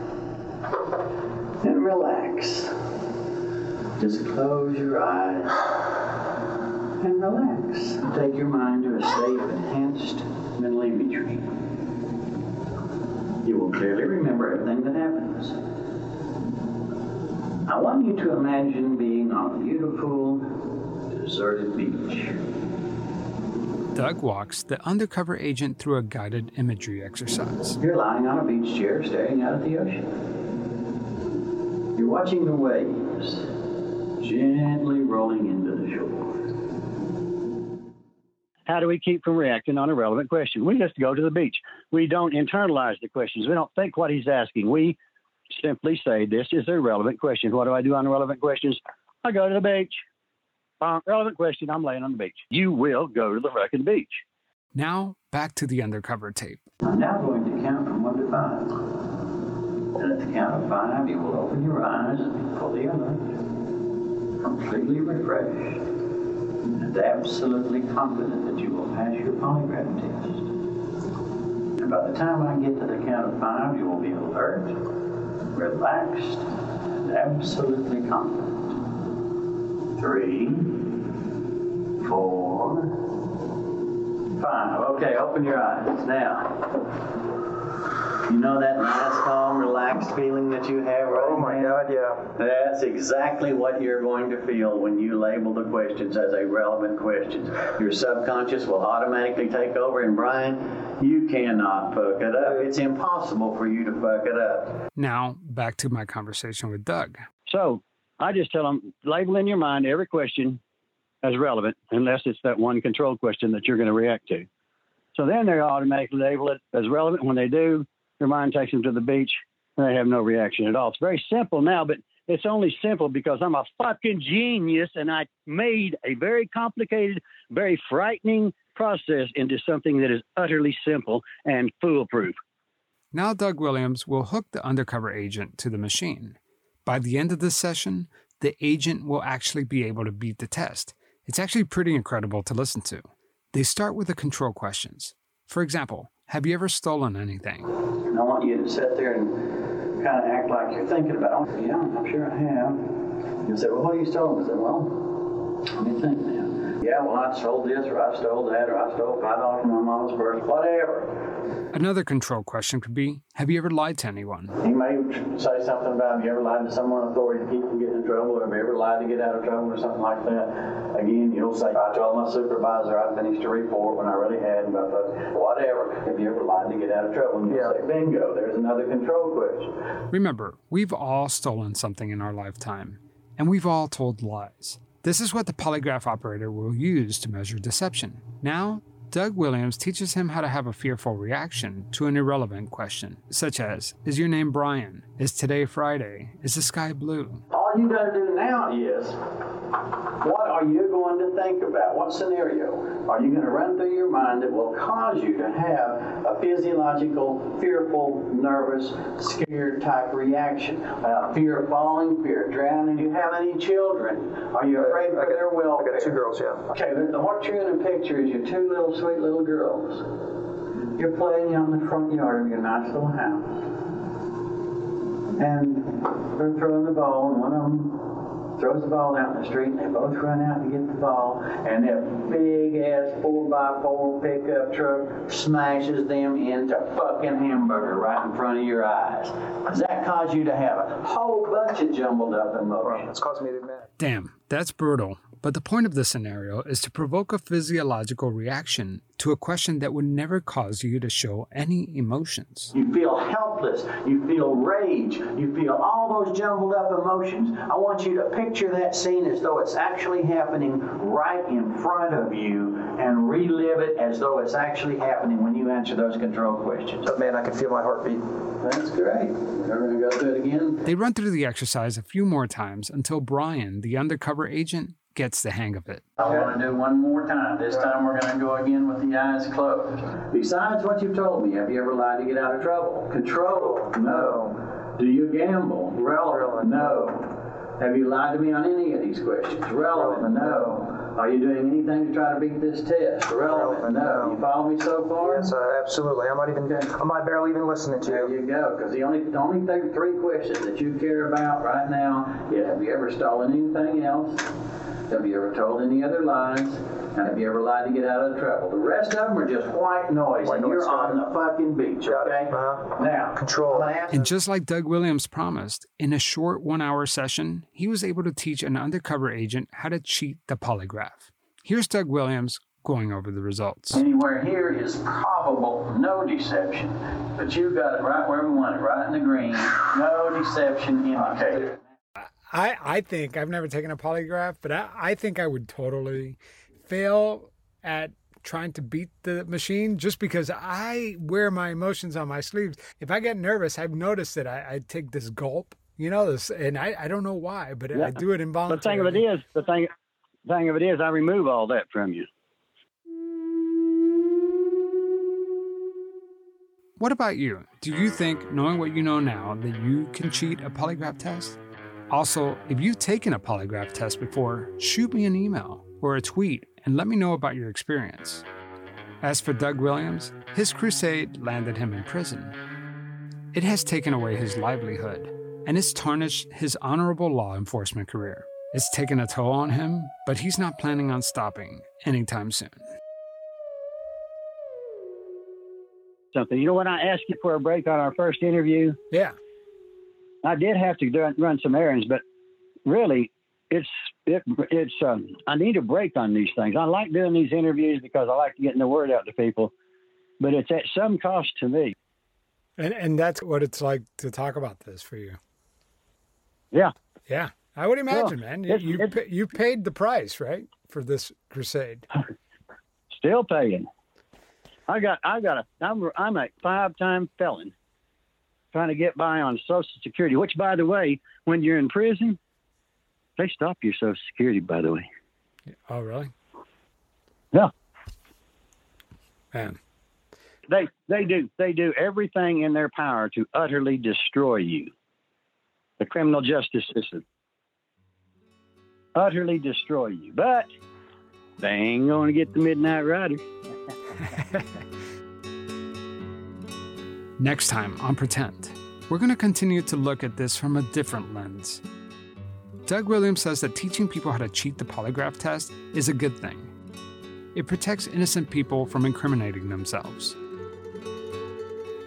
and relax. Just close your eyes and relax. Take your mind to a state of enhanced mental imagery. You will clearly remember everything that happens. I want you to imagine being on a beautiful, deserted beach. Doug walks the undercover agent through a guided imagery exercise. You're lying on a beach chair staring out at the ocean. You're watching the waves gently rolling into the shore. How do we keep from reacting on a relevant question? We just go to the beach. We don't internalize the questions. We don't think what he's asking. We simply say, this is a relevant question. What do I do on relevant questions? I go to the beach. Uh, relevant question, I'm laying on the beach. You will go to the fucking beach. Now, back to the undercover tape. I'm now going to count from one to five. And at the count of five, you will open your eyes and be fully alert, completely refreshed, and absolutely confident that you will pass your polygraph test. And by the time I get to the count of five, you will be alert, relaxed, and absolutely confident. Three, four, five. Okay, open your eyes. Now, you know that nice, calm, relaxed feeling that you have right now? Oh my God, yeah. That's exactly what you're going to feel when you label the questions as a relevant question. Your subconscious will automatically take over, and Brian, you cannot fuck it up. It's impossible for you to fuck it up. Now, back to my conversation with Doug. So, I just tell them, label in your mind every question as relevant, unless it's that one control question that you're going to react to. So then they automatically label it as relevant. When they do, their mind takes them to the beach, and they have no reaction at all. It's very simple now, but it's only simple because I'm a fucking genius, and I made a very complicated, very frightening process into something that is utterly simple and foolproof. Now Doug Williams will hook the undercover agent to the machine. By the end of this session, the agent will actually be able to beat the test. It's actually pretty incredible to listen to. They start with the control questions. For example, have you ever stolen anything? And I want you to sit there and kind of act like you're thinking about it. Yeah, I'm sure I have. You say, well, what have you stolen? I said, well, let me think now. Yeah, well, I stole this, or I stole that, or I stole five dollars from my mama's purse, whatever. Another control question could be, have you ever lied to anyone? He may say something about, have you ever lied to someone in authority to keep from getting in trouble, or have you ever lied to get out of trouble or something like that? Again, you'll say, I told my supervisor I finished a report when I really hadn't, but whatever. Have you ever lied to get out of trouble? And you'll yeah. say, bingo, there's another control question. Remember, we've all stolen something in our lifetime, and we've all told lies. This is what the polygraph operator will use to measure deception. Now, Doug Williams teaches him how to have a fearful reaction to an irrelevant question, such as, is your name Brian? Is today Friday? Is the sky blue? All you got to do now is, what are you going to think about? What scenario are you going to run through your mind that will cause you to have a physiological, fearful, nervous, scared type reaction? Uh, fear of falling, fear of drowning. Do you have any children? Are you afraid for their welfare? I got two girls, yeah. Okay, what you're in a picture is your two little sweet little girls. You're playing out in the front yard of your nice little house. And they're throwing the ball, and one of them throws the ball out in the street, and they both run out to get the ball, and that big-ass four by four pickup truck smashes them into fucking hamburger right in front of your eyes. Does that cause you to have a whole bunch of jumbled up emotions? It's caused me to admit. Damn, that's brutal. But the point of this scenario is to provoke a physiological reaction to a question that would never cause you to show any emotions. You feel helpless. You feel rage. You feel all those jumbled up emotions. I want you to picture that scene as though it's actually happening right in front of you and relive it as though it's actually happening when you answer those control questions. But man, I can feel my heartbeat. That's great. We're going to go through it again. They run through the exercise a few more times until Brian, the undercover agent, gets the hang of it. I want to do one more time. This time we're going to go again with the eyes closed. Besides what you've told me, have you ever lied to get out of trouble? Control? No. Do you gamble? Relevant? No. Have you lied to me on any of these questions? Relevant? No. Are you doing anything to try to beat this test? Relevant? No. You follow me so far? Yes, uh, absolutely. I'm not even. I'm not barely even listening to you. There you go. Because the only the only thing, three questions that you care about right now is: have you ever stolen anything else? Have you ever told any other lies? And have you ever lied to get out of trouble? The rest of them are just white noise, white and noise, you're on the fucking beach, okay? Uh-huh. Now, control. And just like Doug Williams promised, in a short one-hour session, he was able to teach an undercover agent how to cheat the polygraph. Here's Doug Williams going over the results. Anywhere here is probable no deception, but you got it right where we want it, right in the green. No deception indicated. I, I think, I've never taken a polygraph, but I, I think I would totally fail at trying to beat the machine just because I wear my emotions on my sleeves. If I get nervous, I've noticed that I, I take this gulp, you know, this, and I, I don't know why, but yeah. I do it involuntarily. The thing of it is, the thing, thing of it is, I remove all that from you. What about you? Do you think, knowing what you know now, that you can cheat a polygraph test? Also, if you've taken a polygraph test before, shoot me an email or a tweet and let me know about your experience. As for Doug Williams, his crusade landed him in prison. It has taken away his livelihood, and it's tarnished his honorable law enforcement career. It's taken a toll on him, but he's not planning on stopping anytime soon. Something. You know, when I asked you for a break on our first interview? Yeah. I did have to do, run some errands, but really, it's it, it's. Um, I need a break on these things. I like doing these interviews because I like getting the word out to people, but it's at some cost to me. And and that's what it's like to talk about this for you. Yeah, yeah. I would imagine, well, man. You you, pa- you paid the price, right, for this crusade. Still paying. I got I got a I'm I'm a five-time felon. Trying to get by on Social Security, which, by the way, when you're in prison, they stop your Social Security, by the way. Oh, really? Yeah. Man. They they do they do everything in their power to utterly destroy you. The criminal justice system. Utterly destroy you. But they ain't going to get the Midnight Rider. Next time on Pretend, we're going to continue to look at this from a different lens. Doug Williams says that teaching people how to cheat the polygraph test is a good thing. It protects innocent people from incriminating themselves.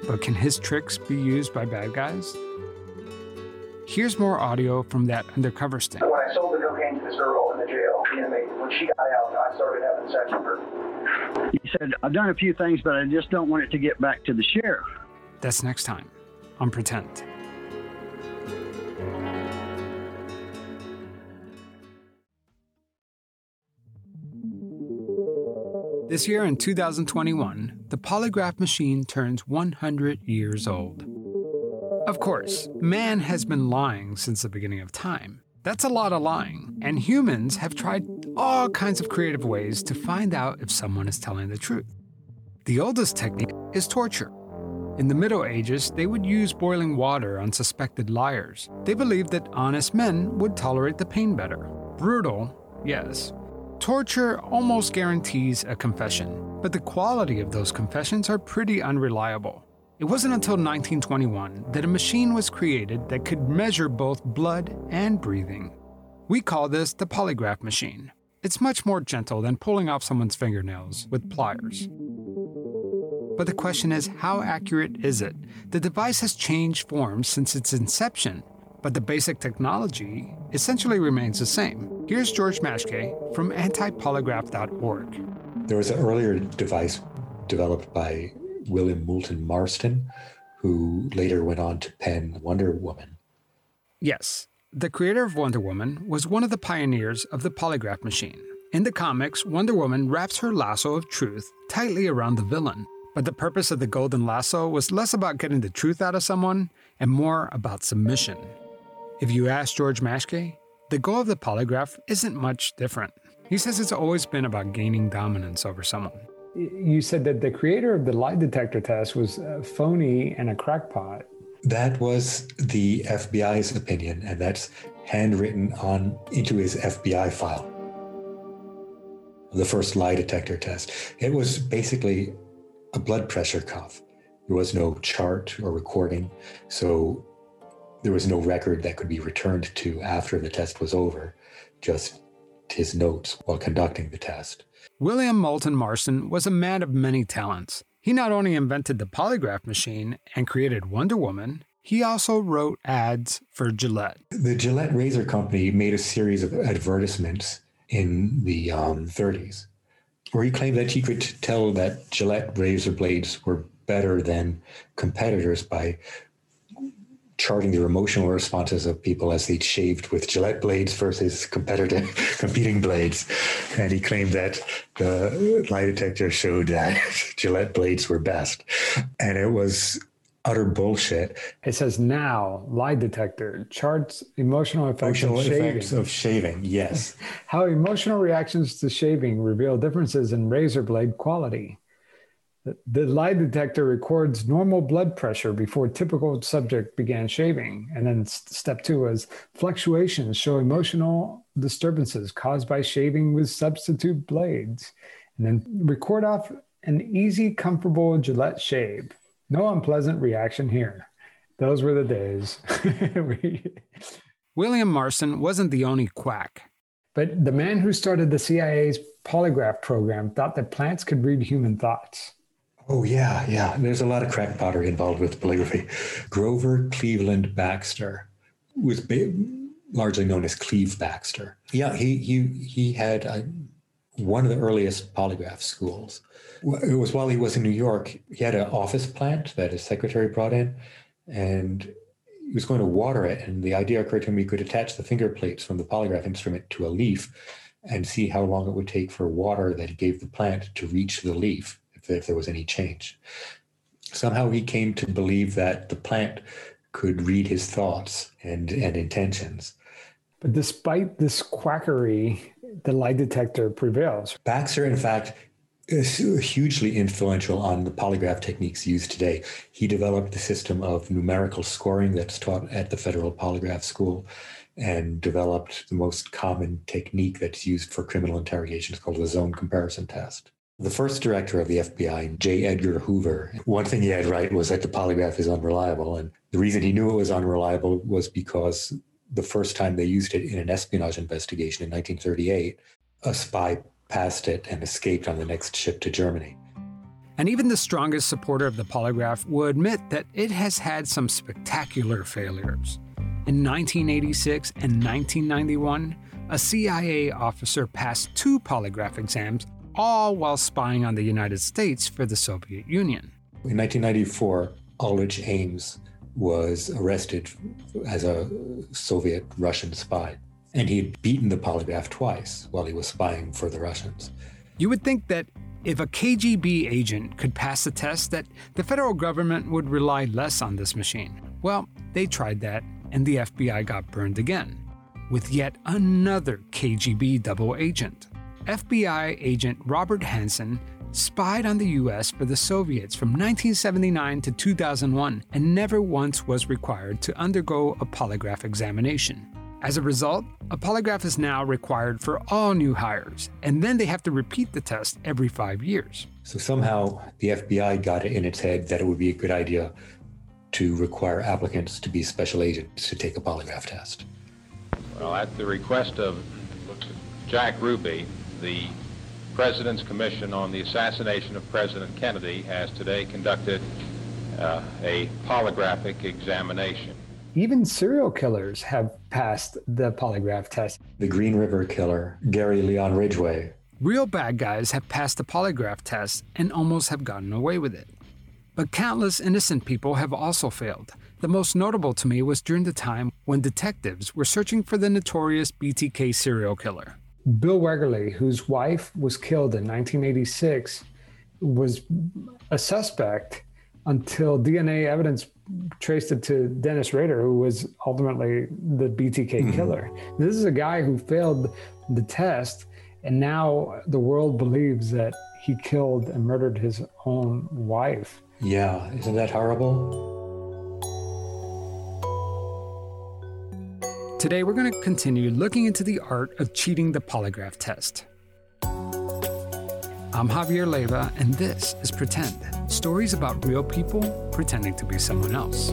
But can his tricks be used by bad guys? Here's more audio from that undercover sting. When I sold the cocaine to this girl in the jail, the inmate, when she got out, I started having sex with her. He said, I've done a few things, but I just don't want it to get back to the sheriff. That's next time on Pretend. This year in two thousand twenty-one, the polygraph machine turns one hundred years old. Of course, man has been lying since the beginning of time. That's a lot of lying, and humans have tried all kinds of creative ways to find out if someone is telling the truth. The oldest technique is torture. In the Middle Ages, they would use boiling water on suspected liars. They believed that honest men would tolerate the pain better. Brutal, yes. Torture almost guarantees a confession, but the quality of those confessions are pretty unreliable. It wasn't until nineteen twenty-one that a machine was created that could measure both blood and breathing. We call this the polygraph machine. It's much more gentle than pulling off someone's fingernails with pliers. But the question is, how accurate is it? The device has changed forms since its inception, but the basic technology essentially remains the same. Here's George Maschke from anti polygraph dot org. There was an earlier device developed by William Moulton Marston, who later went on to pen Wonder Woman. Yes, the creator of Wonder Woman was one of the pioneers of the polygraph machine. In the comics, Wonder Woman wraps her lasso of truth tightly around the villain. But the purpose of the golden lasso was less about getting the truth out of someone and more about submission. If you ask George Maschke, the goal of the polygraph isn't much different. He says it's always been about gaining dominance over someone. You said that the creator of the lie detector test was a phony and a crackpot. That was the F B I's opinion, and that's handwritten on into his F B I file. The first lie detector test. It was basically a blood pressure cuff. There was no chart or recording, so there was no record that could be returned to after the test was over, just his notes while conducting the test. William Moulton Marston was a man of many talents. He not only invented the polygraph machine and created Wonder Woman, he also wrote ads for Gillette. The Gillette Razor Company made a series of advertisements in the um, thirties, where he claimed that he could tell that Gillette razor blades were better than competitors by charting the emotional responses of people as they shaved with Gillette blades versus competitive competing blades. And he claimed that the lie detector showed that Gillette blades were best. And it was utter bullshit. It says now, lie detector charts emotional effects Emotional of shaving. effects of shaving, yes. How emotional reactions to shaving reveal differences in razor blade quality. The, the lie detector records normal blood pressure before typical subject began shaving. And then step two is fluctuations show emotional disturbances caused by shaving with substitute blades. And then record off an easy, comfortable Gillette shave. No unpleasant reaction here. Those were the days. William Marston wasn't the only quack. But the man who started the C I A's polygraph program thought that plants could read human thoughts. Oh, yeah, yeah. There's a lot of crackpottery involved with polygraphy. Grover Cleveland Baxter was ba- largely known as Cleve Baxter. Yeah, he he he had uh, one of the earliest polygraph schools. It was while he was in New York. He had an office plant that his secretary brought in, and he was going to water it. And the idea occurred to him he could attach the finger plates from the polygraph instrument to a leaf and see how long it would take for water that he gave the plant to reach the leaf, if, if there was any change. Somehow he came to believe that the plant could read his thoughts and, and intentions. But despite this quackery, the lie detector prevails. Baxter, in fact, is hugely influential on the polygraph techniques used today. He developed the system of numerical scoring that's taught at the Federal Polygraph School and developed the most common technique that's used for criminal interrogations called the zone comparison test. The first director of the F B I, J. Edgar Hoover, one thing he had right was that the polygraph is unreliable. And the reason he knew it was unreliable was because the first time they used it in an espionage investigation in nineteen thirty-eight, a spy passed it and escaped on the next ship to Germany. And even the strongest supporter of the polygraph will admit that it has had some spectacular failures. In nineteen eighty-six and nineteen ninety-one, a C I A officer passed two polygraph exams, all while spying on the United States for the Soviet Union. In nineteen ninety-four, Ulrich Ames was arrested as a Soviet Russian spy, and he had beaten the polygraph twice while he was spying for the Russians. You would think that if a K G B agent could pass the test, that the federal government would rely less on this machine. Well, they tried that, and the F B I got burned again, with yet another K G B double agent. F B I agent Robert Hansen spied on the U S for the Soviets from nineteen seventy-nine to two thousand one and never once was required to undergo a polygraph examination. As a result, a polygraph is now required for all new hires, and then they have to repeat the test every five years. So somehow the F B I got it in its head that it would be a good idea to require applicants to be special agents to take a polygraph test. Well, at the request of Jack Ruby, the President's Commission on the Assassination of President Kennedy has today conducted uh, a polygraphic examination. Even serial killers have passed the polygraph test. The Green River Killer, Gary Leon Ridgway. Real bad guys have passed the polygraph test and almost have gotten away with it. But countless innocent people have also failed. The most notable to me was during the time when detectives were searching for the notorious B T K serial killer. Bill Wegerle, whose wife was killed in nineteen eighty-six, was a suspect until D N A evidence traced it to Dennis Rader, who was ultimately the B T K mm-hmm. killer. This is a guy who failed the test, and now the world believes that he killed and murdered his own wife. Yeah, isn't that horrible? Today, we're going to continue looking into the art of cheating the polygraph test. I'm Javier Leiva, and this is Pretend, stories about real people pretending to be someone else.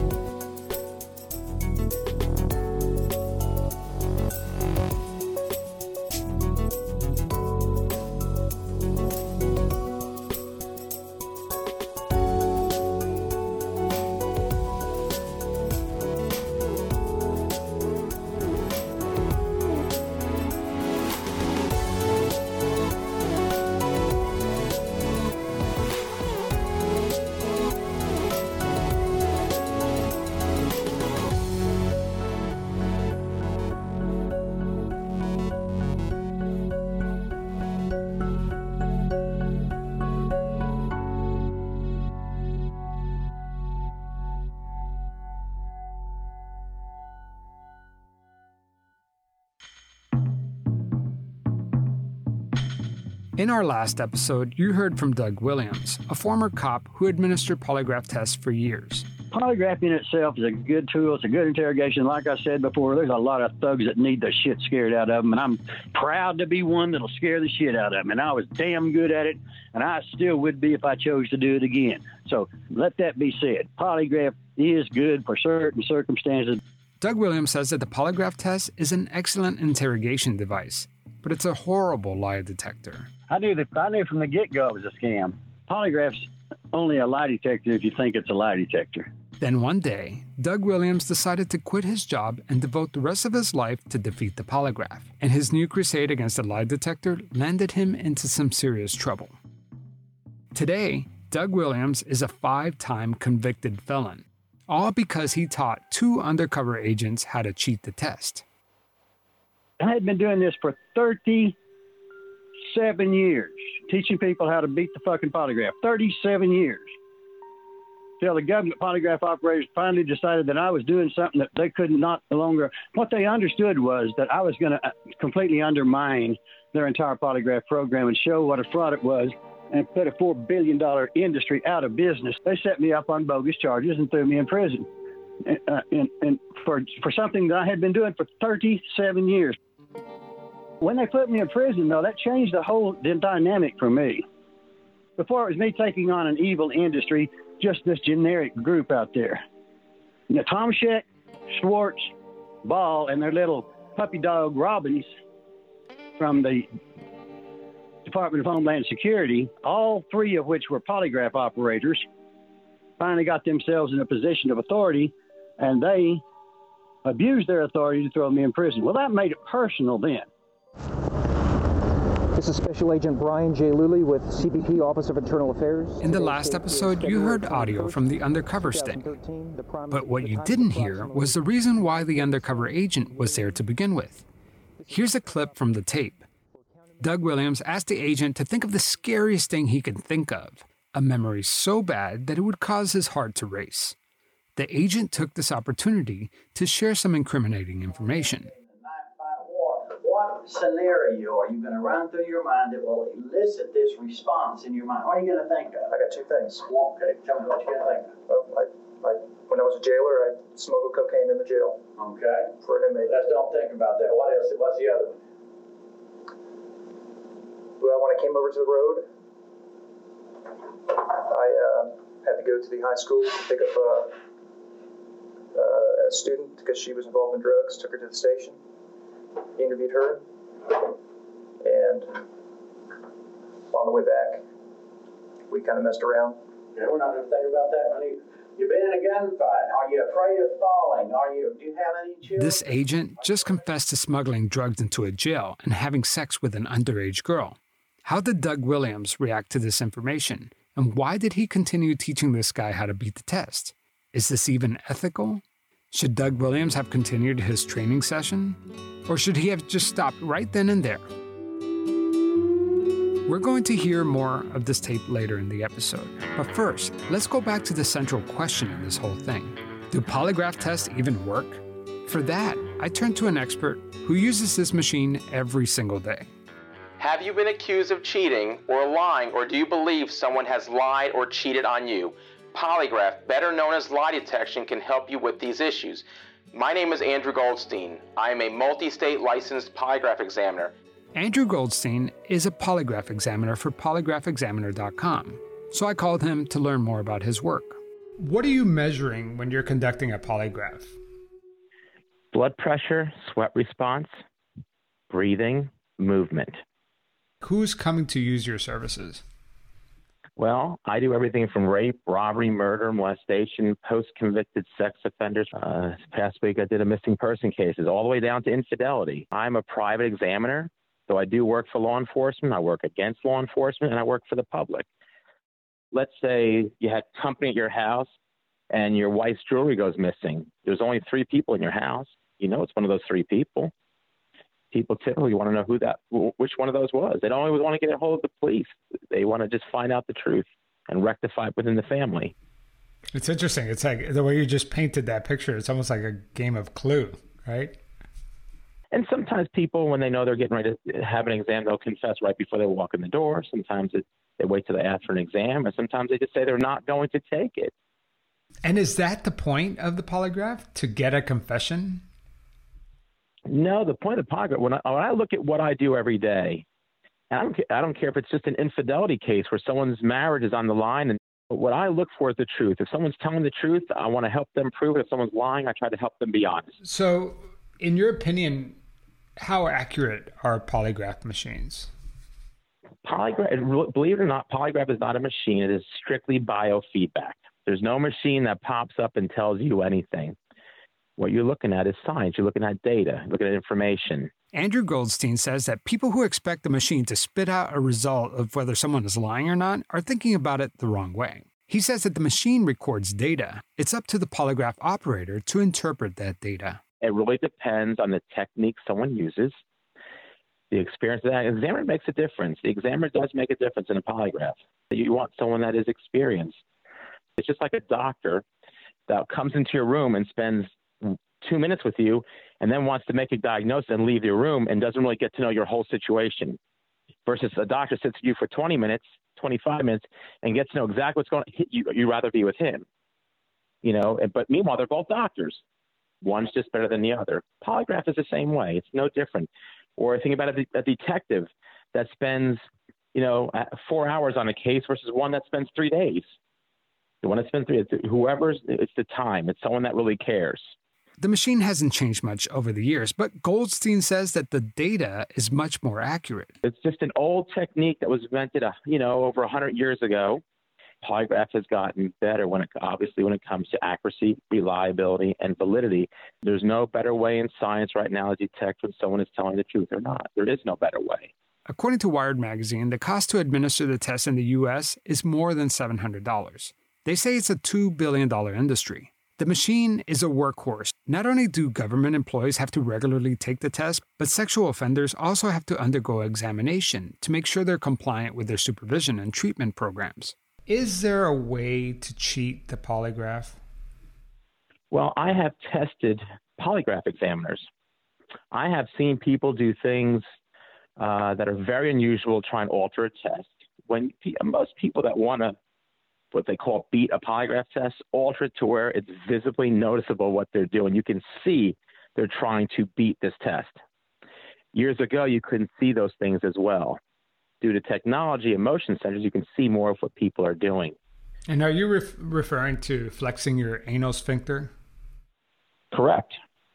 In our last episode, you heard from Doug Williams, a former cop who administered polygraph tests for years. Polygraph in itself is a good tool. It's a good interrogation. Like I said before, there's a lot of thugs that need the shit scared out of them, and I'm proud to be one that'll scare the shit out of them. And I was damn good at it, and I still would be if I chose to do it again. So let that be said. Polygraph is good for certain circumstances. Doug Williams says that the polygraph test is an excellent interrogation device, but it's a horrible lie detector. I knew that I knew from the get-go it was a scam. Polygraph's only a lie detector if you think it's a lie detector. Then one day, Doug Williams decided to quit his job and devote the rest of his life to defeat the polygraph. And his new crusade against the lie detector landed him into some serious trouble. Today, Doug Williams is a five-time convicted felon, all because he taught two undercover agents how to cheat the test. I had been doing this for thirty-seven years, teaching people how to beat the fucking polygraph. thirty-seven years. Till the government polygraph operators finally decided that I was doing something that they could not no longer. What they understood was that I was going to completely undermine their entire polygraph program and show what a fraud it was and put a four billion dollars industry out of business. They set me up on bogus charges and threw me in prison. And, uh, and, and for, for something that I had been doing for thirty-seven years. When they put me in prison, though, that changed the whole the dynamic for me. Before, it was me taking on an evil industry, just this generic group out there. You know, Tomshek, Schwartz, Ball, and their little puppy dog Robbins from the Department of Homeland Security, all three of which were polygraph operators, finally got themselves in a position of authority, and they abused their authority to throw me in prison. Well, that made it personal then. This is Special Agent Brian J. Luley with C B P Office of Internal Affairs. In the last episode, you heard audio from the undercover sting. But what you didn't hear was the reason why the undercover agent was there to begin with. Here's a clip from the tape. Doug Williams asked the agent to think of the scariest thing he could think of, a memory so bad that it would cause his heart to race. The agent took this opportunity to share some incriminating information. What scenario are you going to run through your mind that will elicit this response in your mind? What are you going to think of? I got two things. Well, okay, tell me what you're going to think of. Well, I, I, when I was a jailer, I smuggled cocaine in the jail. Okay. For an inmate. Let's don't think about that. What else? What's the other one? Well, when I came over to the road, I uh, had to go to the high school to pick up a, uh, a student because she was involved in drugs. Took her to the station, interviewed her, and on the way back, we kind of messed around. Yeah, we're not going to think about that one either. You've been in a gunfight. Are you afraid of falling? Are you? Do you have any children? This agent just confessed to smuggling drugs into a jail and having sex with an underage girl. How did Doug Williams react to this information? And why did he continue teaching this guy how to beat the test? Is this even ethical? Should Doug Williams have continued his training session? Or should he have just stopped right then and there? We're going to hear more of this tape later in the episode. But first, let's go back to the central question in this whole thing. Do polygraph tests even work? For that, I turned to an expert who uses this machine every single day. Have you been accused of cheating or lying, or do you believe someone has lied or cheated on you? Polygraph, better known as lie detection, can help you with these issues. My name is Andrew Goldstein. I am a multi-state licensed polygraph examiner. Andrew Goldstein is a polygraph examiner for polygraph examiner dot com, so I called him to learn more about his work. What are you measuring when you're conducting a polygraph? Blood pressure, sweat response, breathing, movement. Who's coming to use your services? Well, I do everything from rape, robbery, murder, molestation, post-convicted sex offenders. Uh, this past week I did a missing person cases, all the way down to infidelity. I'm a private examiner, so I do work for law enforcement. I work against law enforcement, and I work for the public. Let's say you had company at your house, and your wife's jewelry goes missing. There's only three people in your house. You know it's one of those three people. People typically want to know who that, which one of those was. They don't always want to get a hold of the police. They want to just find out the truth and rectify it within the family. It's interesting. It's like the way you just painted that picture. It's almost like a game of Clue, right? And sometimes people, when they know they're getting ready to have an exam, they'll confess right before they walk in the door. Sometimes it, they wait till they ask for an exam, and sometimes they just say they're not going to take it. And is that the point of the polygraph, to get a confession? No, the point of the polygraph, when I, when I look at what I do every day, and I don't, I don't care if it's just an infidelity case where someone's marriage is on the line, and what I look for is the truth. If someone's telling the truth, I want to help them prove it. If someone's lying, I try to help them be honest. So, in your opinion, how accurate are polygraph machines? Polygraph, believe it or not, polygraph is not a machine. It is strictly biofeedback. There's no machine that pops up and tells you anything. What you're looking at is science. You're looking at data, looking at information. Andrew Goldstein says that people who expect the machine to spit out a result of whether someone is lying or not are thinking about it the wrong way. He says that the machine records data. It's up to the polygraph operator to interpret that data. It really depends on the technique someone uses, the experience of that. The examiner makes a difference. The examiner does make a difference in a polygraph. You want someone that is experienced. It's just like a doctor that comes into your room and spends two minutes with you and then wants to make a diagnosis and leave your room and doesn't really get to know your whole situation, versus a doctor sits with you for twenty minutes, twenty-five minutes and gets to know exactly what's going on. You, you'd rather be with him, you know, but meanwhile, they're both doctors. One's just better than the other. Polygraph is the same way. It's no different. Or think about a, a detective that spends, you know, four hours on a case versus one that spends three days. The one that spends three, whoever's, it's the time. It's someone that really cares. The machine hasn't changed much over the years, but Goldstein says that the data is much more accurate. It's just an old technique that was invented, uh, you know, over one hundred years ago. Polygraph has gotten better when it, obviously, when it comes to accuracy, reliability, and validity. There's no better way in science right now to detect when someone is telling the truth or not. There is no better way. According to Wired magazine, the cost to administer the test in the U S is more than seven hundred dollars. They say it's a two billion dollars industry. The machine is a workhorse. Not only do government employees have to regularly take the test, but sexual offenders also have to undergo examination to make sure they're compliant with their supervision and treatment programs. Is there a way to cheat the polygraph? Well, I have tested polygraph examiners. I have seen people do things uh, that are very unusual, try and alter a test. When most people that want to what they call beat a polygraph test, alter it to where it's visibly noticeable what they're doing. You can see they're trying to beat this test. Years ago, you couldn't see those things as well. Due to technology and motion sensors, you can see more of what people are doing. And are you ref- referring to flexing your anal sphincter? Correct.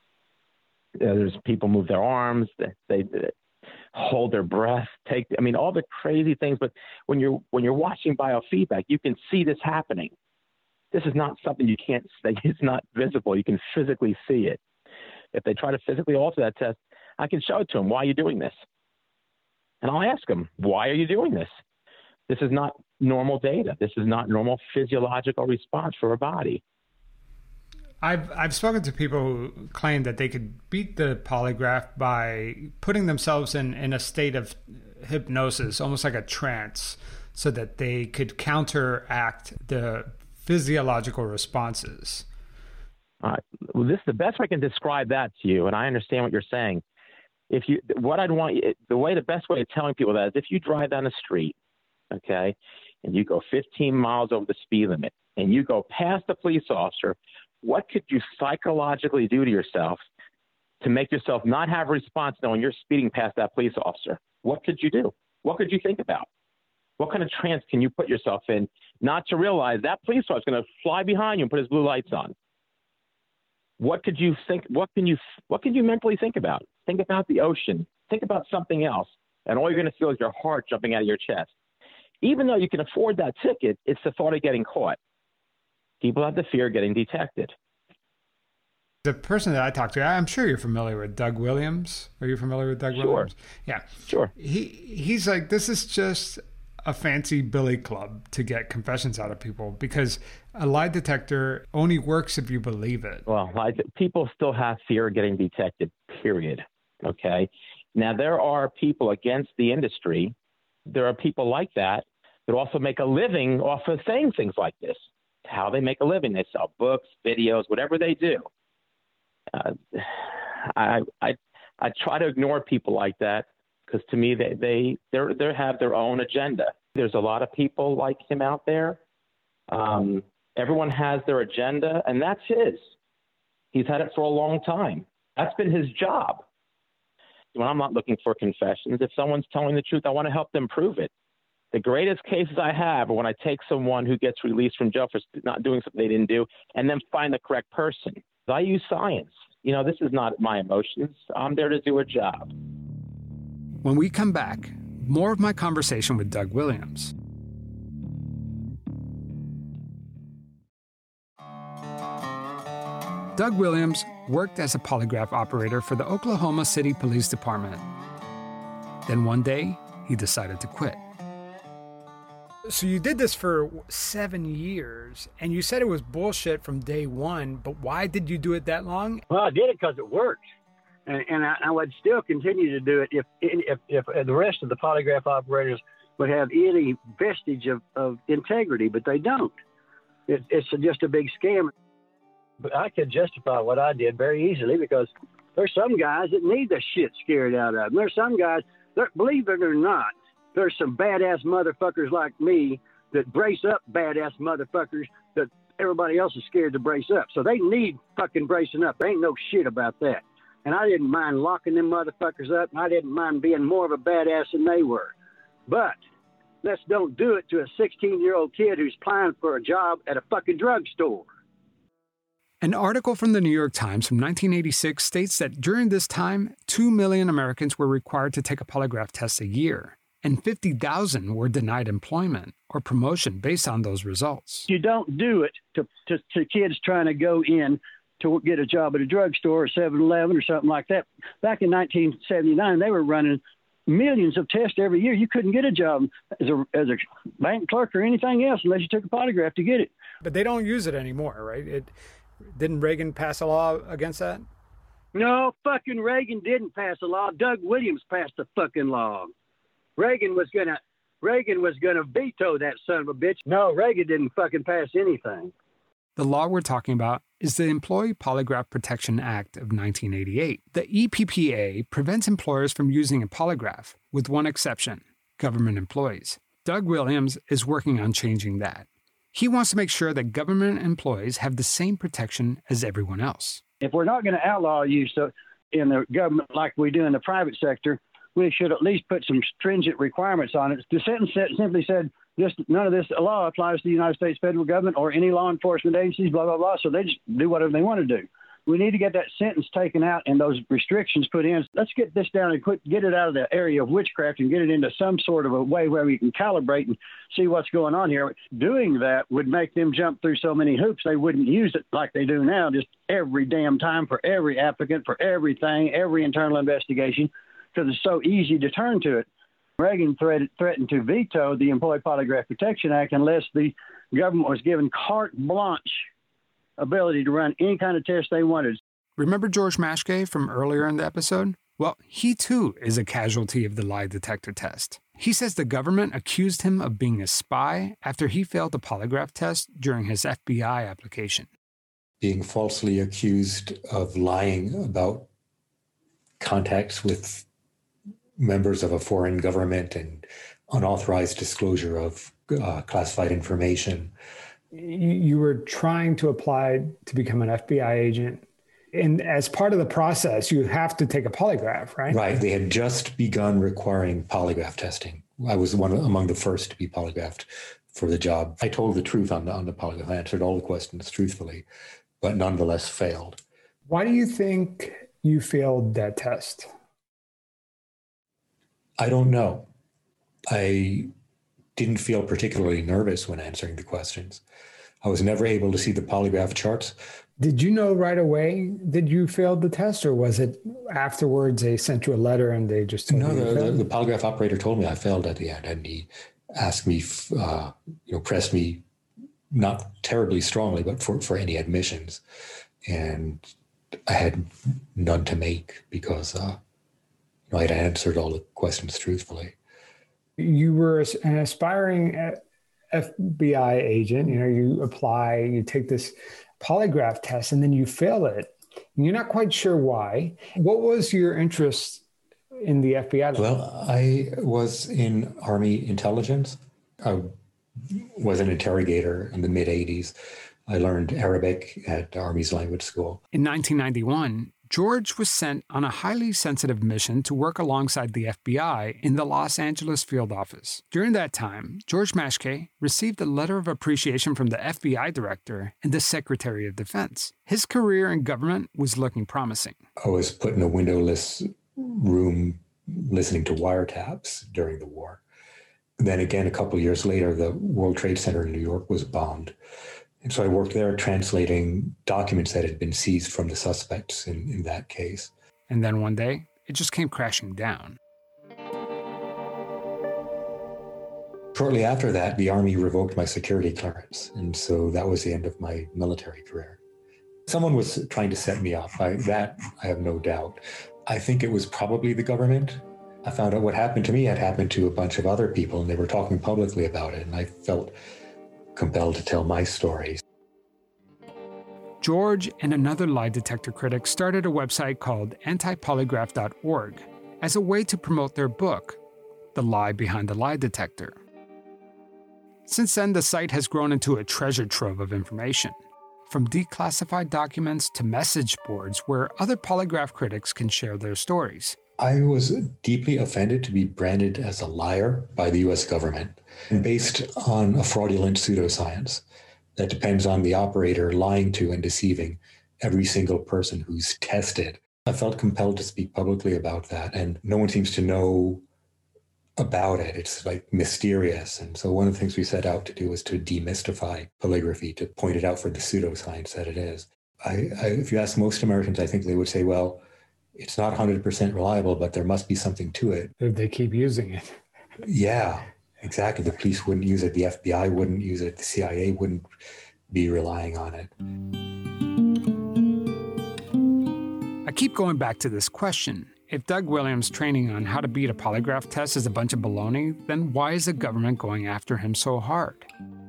Uh, there's people move their arms, they, they, they hold their breath, take, I mean, all the crazy things. But when you're when you're watching biofeedback, you can see this happening. This is not something you can't say. It's not visible. You can physically see it. If they try to physically alter that test, I can show it to them. Why are you doing this? And I'll ask them, why are you doing this? This is not normal data. This is not normal physiological response for a body. I've I've spoken to people who claim that they could beat the polygraph by putting themselves in, in a state of hypnosis, almost like a trance, so that they could counteract the physiological responses. Uh, well, this is the best way I can describe that to you, and I understand what you're saying. If you, what I'd want, the way, the best way of telling people that is if you drive down the street, okay, and you go fifteen miles over the speed limit, and you go past the police officer, what could you psychologically do to yourself to make yourself not have a response knowing you're speeding past that police officer? What could you do? What could you think about? What kind of trance can you put yourself in not to realize that police officer is going to fly behind you and put his blue lights on? What could you think? What can you, what can you mentally think about? Think about the ocean. Think about something else. And all you're going to feel is your heart jumping out of your chest. Even though you can afford that ticket, it's the thought of getting caught. People have the fear of getting detected. The person that I talked to, I'm sure you're familiar with Doug Williams. Are you familiar with Doug Sure. Williams? Yeah. Sure. He He's like, this is just a fancy billy club to get confessions out of people because a lie detector only works if you believe it. Well, I, people still have fear of getting detected, period. Okay? Now, there are people against the industry. There are people like that that also make a living off of saying things like this. How they make a living. They sell books, videos, whatever they do. Uh, I, I I try to ignore people like that because to me they they they they have their own agenda. There's a lot of people like him out there. Um, everyone has their agenda, and that's his. He's had it for a long time. That's been his job. When I'm not looking for confessions, if someone's telling the truth, I want to help them prove it. The greatest cases I have are when I take someone who gets released from jail for not doing something they didn't do and then find the correct person. I use science. You know, this is not my emotions. I'm there to do a job. When we come back, more of my conversation with Doug Williams. Doug Williams worked as a polygraph operator for the Oklahoma City Police Department. Then one day, he decided to quit. So you did this for seven years, and you said it was bullshit from day one, but why did you do it that long? Well, I did it because it worked, and, and I, I would still continue to do it if, if if the rest of the polygraph operators would have any vestige of, of integrity, but they don't. It, it's just a big scam. But I could justify what I did very easily because there's some guys that need the shit scared out of them. There's some guys, that, believe it or not, there's some badass motherfuckers like me that brace up badass motherfuckers that everybody else is scared to brace up. So they need fucking bracing up. There ain't no shit about that. And I didn't mind locking them motherfuckers up, and I didn't mind being more of a badass than they were. But let's don't do it to a sixteen-year-old kid who's applying for a job at a fucking drugstore. An article from the New York Times from nineteen eighty-six states that during this time, two million Americans were required to take a polygraph test a year, and fifty thousand were denied employment or promotion based on those results. You don't do it to, to, to kids trying to go in to get a job at a drugstore or seven eleven or something like that. Back in nineteen seventy-nine, they were running millions of tests every year. You couldn't get a job as a as a bank clerk or anything else unless you took a polygraph to get it. But they don't use it anymore, right? It didn't Reagan pass a law against that? No, fucking Reagan didn't pass a law. Doug Williams passed the fucking law. Reagan was gonna Reagan was gonna veto that son of a bitch. No, Reagan didn't fucking pass anything. The law we're talking about is the Employee Polygraph Protection Act of nineteen eighty-eight. The E P P A prevents employers from using a polygraph, with one exception: government employees. Doug Williams is working on changing that. He wants to make sure that government employees have the same protection as everyone else. If we're not going to outlaw use in the government like we do in the private sector, we should at least put some stringent requirements on it. The sentence simply said, Just none of this law applies to the United States federal government or any law enforcement agencies, blah, blah, blah. So they just do whatever they want to do. We need to get that sentence taken out and those restrictions put in. Let's get this down and quit, get it out of the area of witchcraft and get it into some sort of a way where we can calibrate and see what's going on here. Doing that would make them jump through so many hoops they wouldn't use it like they do now, just every damn time for every applicant, for everything, every internal investigation, because it's so easy to turn to it. Reagan threat, threatened to veto the Employee Polygraph Protection Act unless the government was given carte blanche ability to run any kind of test they wanted. Remember George Maschke from earlier in the episode? Well, he too is a casualty of the lie detector test. He says the government accused him of being a spy after he failed a polygraph test during his F B I application. Being falsely accused of lying about contacts with members of a foreign government and unauthorized disclosure of uh, classified information. You were trying to apply to become an F B I agent. And as part of the process, you have to take a polygraph, right? Right. They had just begun requiring polygraph testing. I was one among the first to be polygraphed for the job. I told the truth on the, on the polygraph. I answered all the questions truthfully, but nonetheless failed. Why do you think you failed that test? I don't know. I didn't feel particularly nervous when answering the questions. I was never able to see the polygraph charts. Did you know right away that you failed the test, or was it afterwards they sent you a letter and they just told no, you the, you failed? the, the polygraph operator told me I failed at the end, and he asked me, uh, you know, pressed me not terribly strongly, but for, for any admissions. And I had none to make because uh, you know, I had answered all the questions truthfully. You were an aspiring F B I agent. You know, you apply, you take this polygraph test, and then you fail it. You're not quite sure why. What was your interest in the F B I? Well, I was in Army intelligence. I was an interrogator in the mid eighties. I learned Arabic at Army's language school. In nineteen ninety-one, George was sent on a highly sensitive mission to work alongside the F B I in the Los Angeles field office. During that time, George Maschke received a letter of appreciation from the F B I director and the Secretary of Defense. His career in government was looking promising. I was put in a windowless room listening to wiretaps during the war. Then again, a couple of years later, the World Trade Center in New York was bombed. And so I worked there translating documents that had been seized from the suspects in, in that case. And then one day, it just came crashing down. Shortly after that, the Army revoked my security clearance. And so that was the end of my military career. Someone was trying to set me up. I, that I have no doubt. I think it was probably the government. I found out what happened to me had happened to a bunch of other people, and they were talking publicly about it. And I felt compelled to tell my stories. George and another lie detector critic started a website called anti polygraph dot org as a way to promote their book, The Lie Behind the Lie Detector. Since then, the site has grown into a treasure trove of information, from declassified documents to message boards where other polygraph critics can share their stories. I was deeply offended to be branded as a liar by the U S government and based on a fraudulent pseudoscience. that depends on the operator lying to and deceiving every single person who's tested. I felt compelled to speak publicly about that, and no one seems to know about it. It's like mysterious. And so one of the things we set out to do was to demystify polygraphy, to point it out for the pseudoscience that it is. I, I, if you ask most Americans, I think they would say, well, it's not one hundred percent reliable, but there must be something to it. If they keep using it. Yeah, exactly. The police wouldn't use it. The F B I wouldn't use it. The C I A wouldn't be relying on it. I keep going back to this question. If Doug Williams' training on how to beat a polygraph test is a bunch of baloney, then why is the government going after him so hard?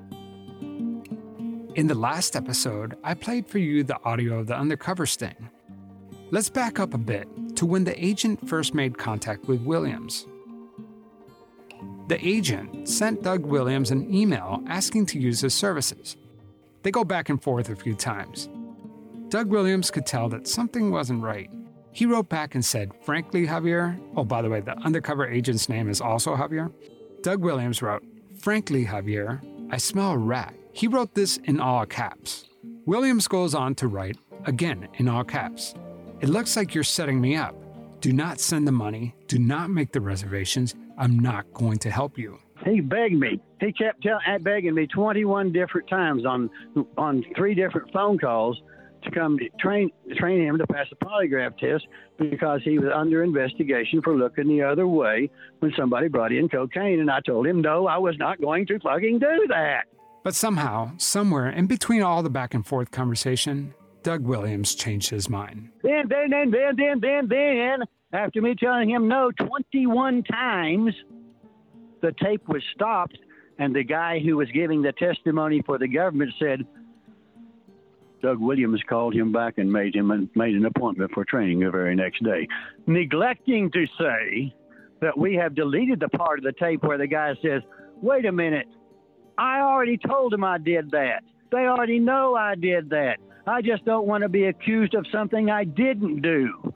In the last episode, I played for you the audio of the undercover sting. Let's back up a bit to when the agent first made contact with Williams. The agent sent Doug Williams an email asking to use his services. They go back and forth a few times. Doug Williams could tell that something wasn't right. He wrote back and said, frankly, Javier, oh, by the way, the undercover agent's name is also Javier. Doug Williams wrote, frankly, Javier, I smell a rat. He wrote this in all caps. Williams goes on to write, again in all caps, it looks like you're setting me up. Do not send the money. Do not make the reservations. I'm not going to help you. He begged me. He kept tell, begging me twenty-one different times on on three different phone calls to come train train him to pass a polygraph test because he was under investigation for looking the other way when somebody brought in cocaine. And I told him, no, I was not going to fucking do that. But somehow, somewhere in between all the back and forth conversation, Doug Williams changed his mind. Then, then, then, then, then, then, then, after me telling him no twenty-one times, the tape was stopped, and the guy who was giving the testimony for the government said, Doug Williams called him back and made him made an appointment for training the very next day, neglecting to say that we have deleted the part of the tape where the guy says, wait a minute, I already told him I did that. They already know I did that. I just don't want to be accused of something I didn't do.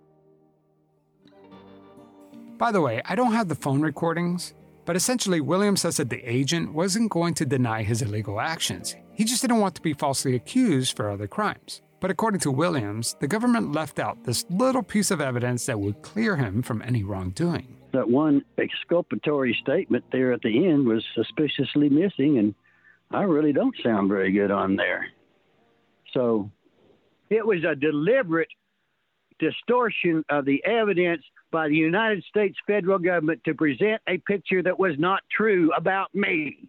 By the way, I don't have the phone recordings, but essentially Williams says that the agent wasn't going to deny his illegal actions. He just didn't want to be falsely accused for other crimes. But according to Williams, the government left out this little piece of evidence that would clear him from any wrongdoing. That one exculpatory statement there at the end was suspiciously missing, and I really don't sound very good on there. So it was a deliberate distortion of the evidence by the United States federal government to present a picture that was not true about me.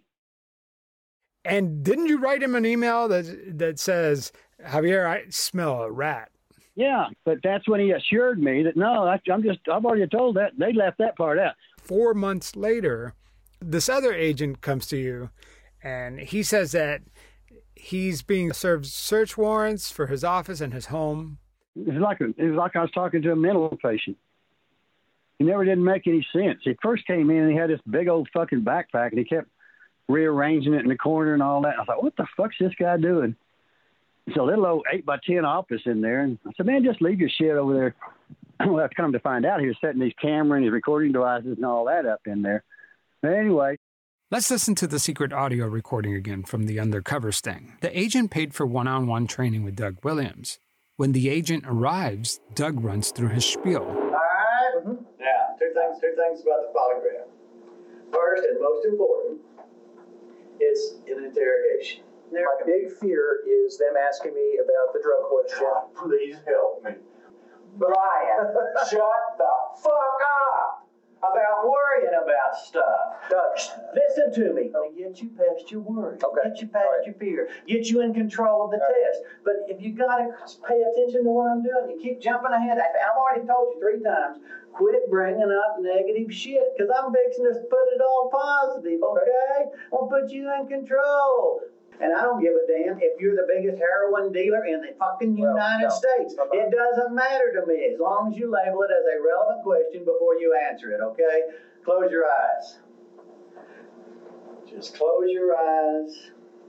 And didn't you write him an email that that says, Javier, I smell a rat? Yeah, but that's when he assured me that, no, I'm just, I've already told that. They left that part out. Four months later, this other agent comes to you, and he says that he's being served search warrants for his office and his home. It was like, a, it was like I was talking to a mental patient. It never didn't make any sense. He first came in and he had this big old fucking backpack, and he kept rearranging it in the corner and all that. I thought, what the fuck's this guy doing? It's a little old eight by ten office in there. And I said, man, just leave your shit over there. Well, I've come to find out he was setting these camera and his recording devices and all that up in there. But anyway. Let's listen to the secret audio recording again from the undercover sting. The agent paid for one-on-one training with Doug Williams. When the agent arrives, Doug runs through his spiel. All right. Mm-hmm. Now, two things, two things about the polygraph. First and most important, it's an interrogation. My big fear is them asking me about the drug question. God, please help me. Brian, shut the fuck up about worrying about stuff. Doug, listen to me. Get you past your worry. Okay. Get you past right. your fear. Get you in control of the All test. Right. But if you got to pay attention to what I'm doing, you keep jumping ahead. I've already told you three times, quit bringing up negative shit, because I'm fixing to put it all positive, okay? I'll put you in control. And I don't give a damn if you're the biggest heroin dealer in the fucking well, United no. States. Uh-huh. It doesn't matter to me as long as you label it as a relevant question before you answer it, okay? Close your eyes. Just close your eyes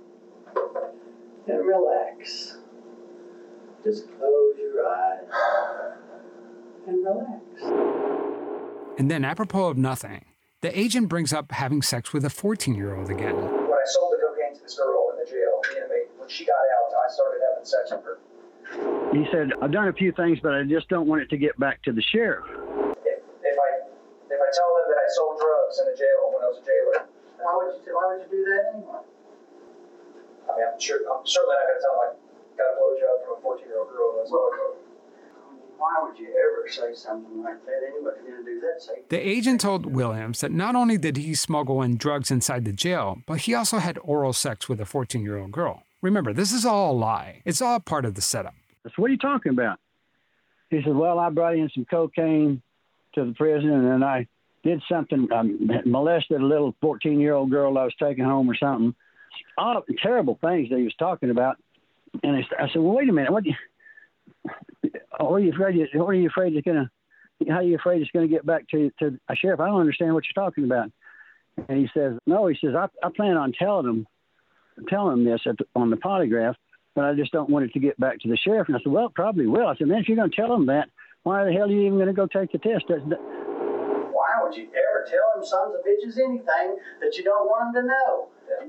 and relax. Just close your eyes and relax. And then, apropos of nothing, the agent brings up having sex with a fourteen-year-old again. When I sold the cocaine to this girl in the jail in when she got out, I started having sex with her. He said, I've done a few things, but I just don't want it to get back to the sheriff. If, if I if I tell them that I sold drugs in a jail when I was a jailer, why would you why would you do that anyway? I mean, I'm sure I'm certainly not going to tell them I got a blowjob from a fourteen-year-old girl. That's well, why would you ever say something like that? Anybody's going to do that. Say. The agent told Williams that not only did he smuggle in drugs inside the jail, but he also had oral sex with a fourteen-year-old girl. Remember, this is all a lie. It's all part of the setup. That's what are you talking about? He said, well, I brought in some cocaine to the prison, and then I did something, um, molested a little fourteen-year-old girl I was taking home or something. All terrible things that he was talking about. And I said, well, wait a minute. What, you, what are you afraid? You, what are you afraid it's gonna? How are you afraid it's gonna get back to to a sheriff? I don't understand what you're talking about. And he says, no. He says, I, I plan on telling him, telling him this at the, on the polygraph, but I just don't want it to get back to the sheriff. And I said, well, it probably will. I said, man, if you're gonna tell him that, why the hell are you even gonna go take the test? That's, that, why would you ever tell them sons of bitches anything that you don't want them to know? Yeah.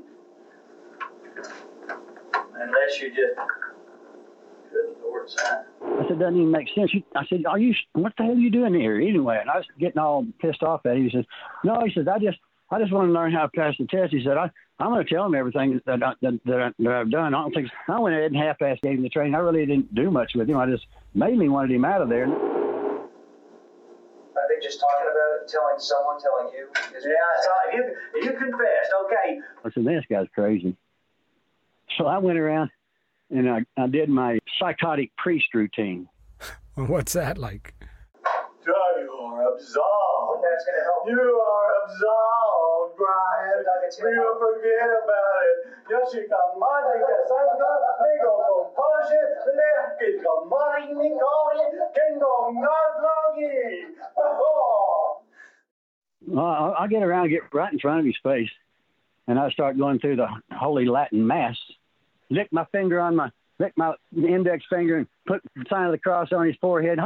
Unless you just, good Lord, son. I said, doesn't even make sense. I said, are you, what the hell are you doing here anyway? And I was getting all pissed off at him. He says, no, he says, I just, I just want to learn how to pass the test. He said, I, I'm going to tell him everything that, I, that, that, I, that I've done. I don't think, I went ahead and half-assed gave him the training. I really didn't do much with him. I just mainly wanted him out of there. I think just talking about it, telling someone, telling you. Is yeah, so you, you confessed, okay. I said, this guy's crazy. So I went around and I, I did my psychotic priest routine. What's that like? You are absolved. That's going to help. You are absolved, Brian. We will forget about it. Yo soy camarada que salga, digo con pose, le que camari ni cori, que no nadie. Well, I get around and get right in front of his face, and I start going through the Holy Latin Mass. Lick my finger on my, lick my index finger and put the sign of the cross on his forehead.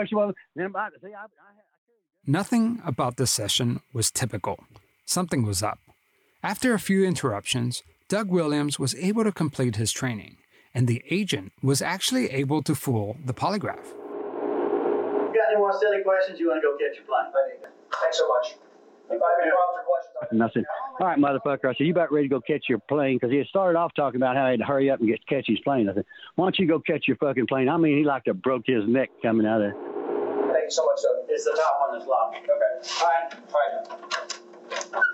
Nothing about this session was typical. Something was up. After a few interruptions, Doug Williams was able to complete his training, and the agent was actually able to fool the polygraph. You got any more silly questions? You want to go catch your plane? Thanks so much. If I have any problems or questions, and I said, all right, motherfucker. I said, you about ready to go catch your plane? Because he had started off talking about how he had to hurry up and get catch his plane. I said, why don't you go catch your fucking plane? I mean, he like to broke his neck coming out of there. Thank you so much, Doug. It's the top one that's locked. Okay. All right. All right.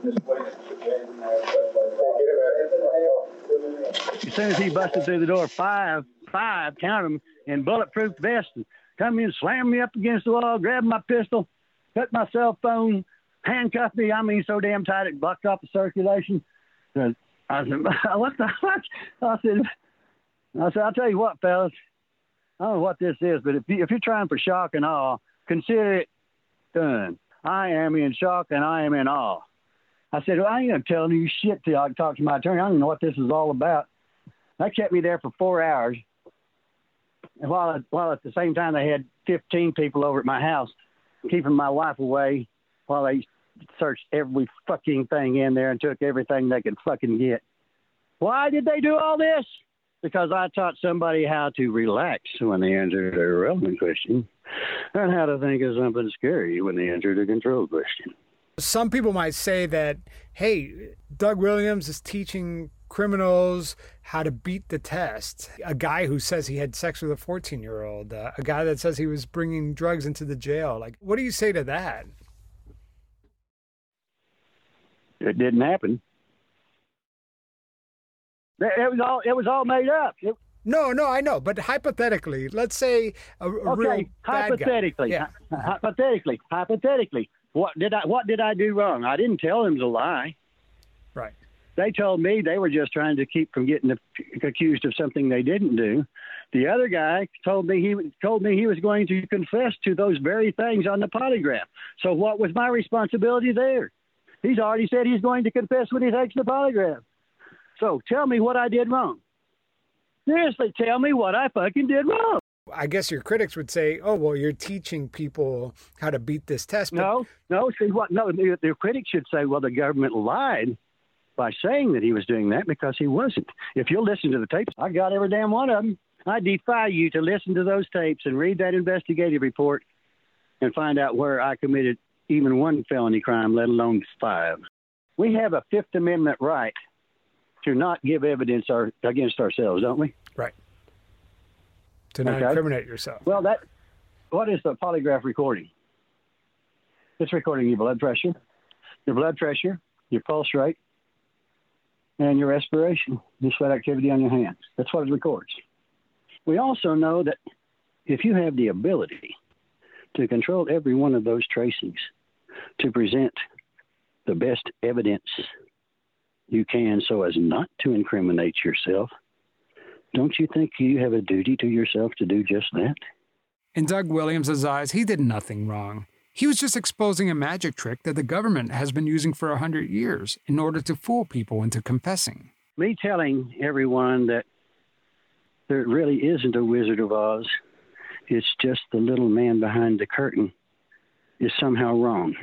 As soon as he busted through the door, five, five, count them, in bulletproof vests, and come in, slammed me up against the wall, grabbed my pistol, cut my cell phone, handcuffed me. I mean, so damn tight it blocked off the circulation. I said, what the fuck? I said, I said, I'll tell you what, fellas. I don't know what this is, but if, you, if you're trying for shock and awe, consider it done. I am in shock and I am in awe. I said, well, I ain't going to tell you shit till I can talk to my attorney. I don't know what this is all about. That kept me there for four hours. And while, while at the same time they had fifteen people over at my house, keeping my wife away while they searched every fucking thing in there and took everything they could fucking get. Why did they do all this? Because I taught somebody how to relax when they answered a relevant question and how to think of something scary when they answered a control question. Some people might say that, hey, Doug Williams is teaching criminals how to beat the test. A guy who says he had sex with a fourteen-year-old, uh, a guy that says he was bringing drugs into the jail. Like, what do you say to that? It didn't happen. It was all. It was all made up. It, no, no, I know. But hypothetically, let's say a, a okay, real hypothetically, bad guy. Yeah. hypothetically, hypothetically, what did I? What did I do wrong? I didn't tell them to lie. Right. They told me they were just trying to keep from getting accused of something they didn't do. The other guy told me he told me he was going to confess to those very things on the polygraph. So what was my responsibility there? He's already said he's going to confess when he takes the polygraph. So tell me what I did wrong. Seriously, tell me what I fucking did wrong. I guess your critics would say, oh, well, you're teaching people how to beat this test. But... No, no, see what? No, the, the critics should say, well, the government lied by saying that he was doing that, because he wasn't. If you'll listen to the tapes, I got every damn one of them. I defy you to listen to those tapes and read that investigative report and find out where I committed even one felony crime, let alone five. We have a Fifth Amendment right to not give evidence our, against ourselves, don't we? Right. To not Okay. incriminate yourself. Well, that what is the polygraph recording? It's recording your blood pressure, your blood pressure, your pulse rate, and your respiration, your sweat activity on your hands. That's what it records. We also know that if you have the ability to control every one of those tracings to present the best evidence you can so as not to incriminate yourself, don't you think you have a duty to yourself to do just that? In Doug Williams' eyes, he did nothing wrong. He was just exposing a magic trick that the government has been using for a hundred years in order to fool people into confessing. Me telling everyone that there really isn't a Wizard of Oz, it's just the little man behind the curtain, is somehow wrong.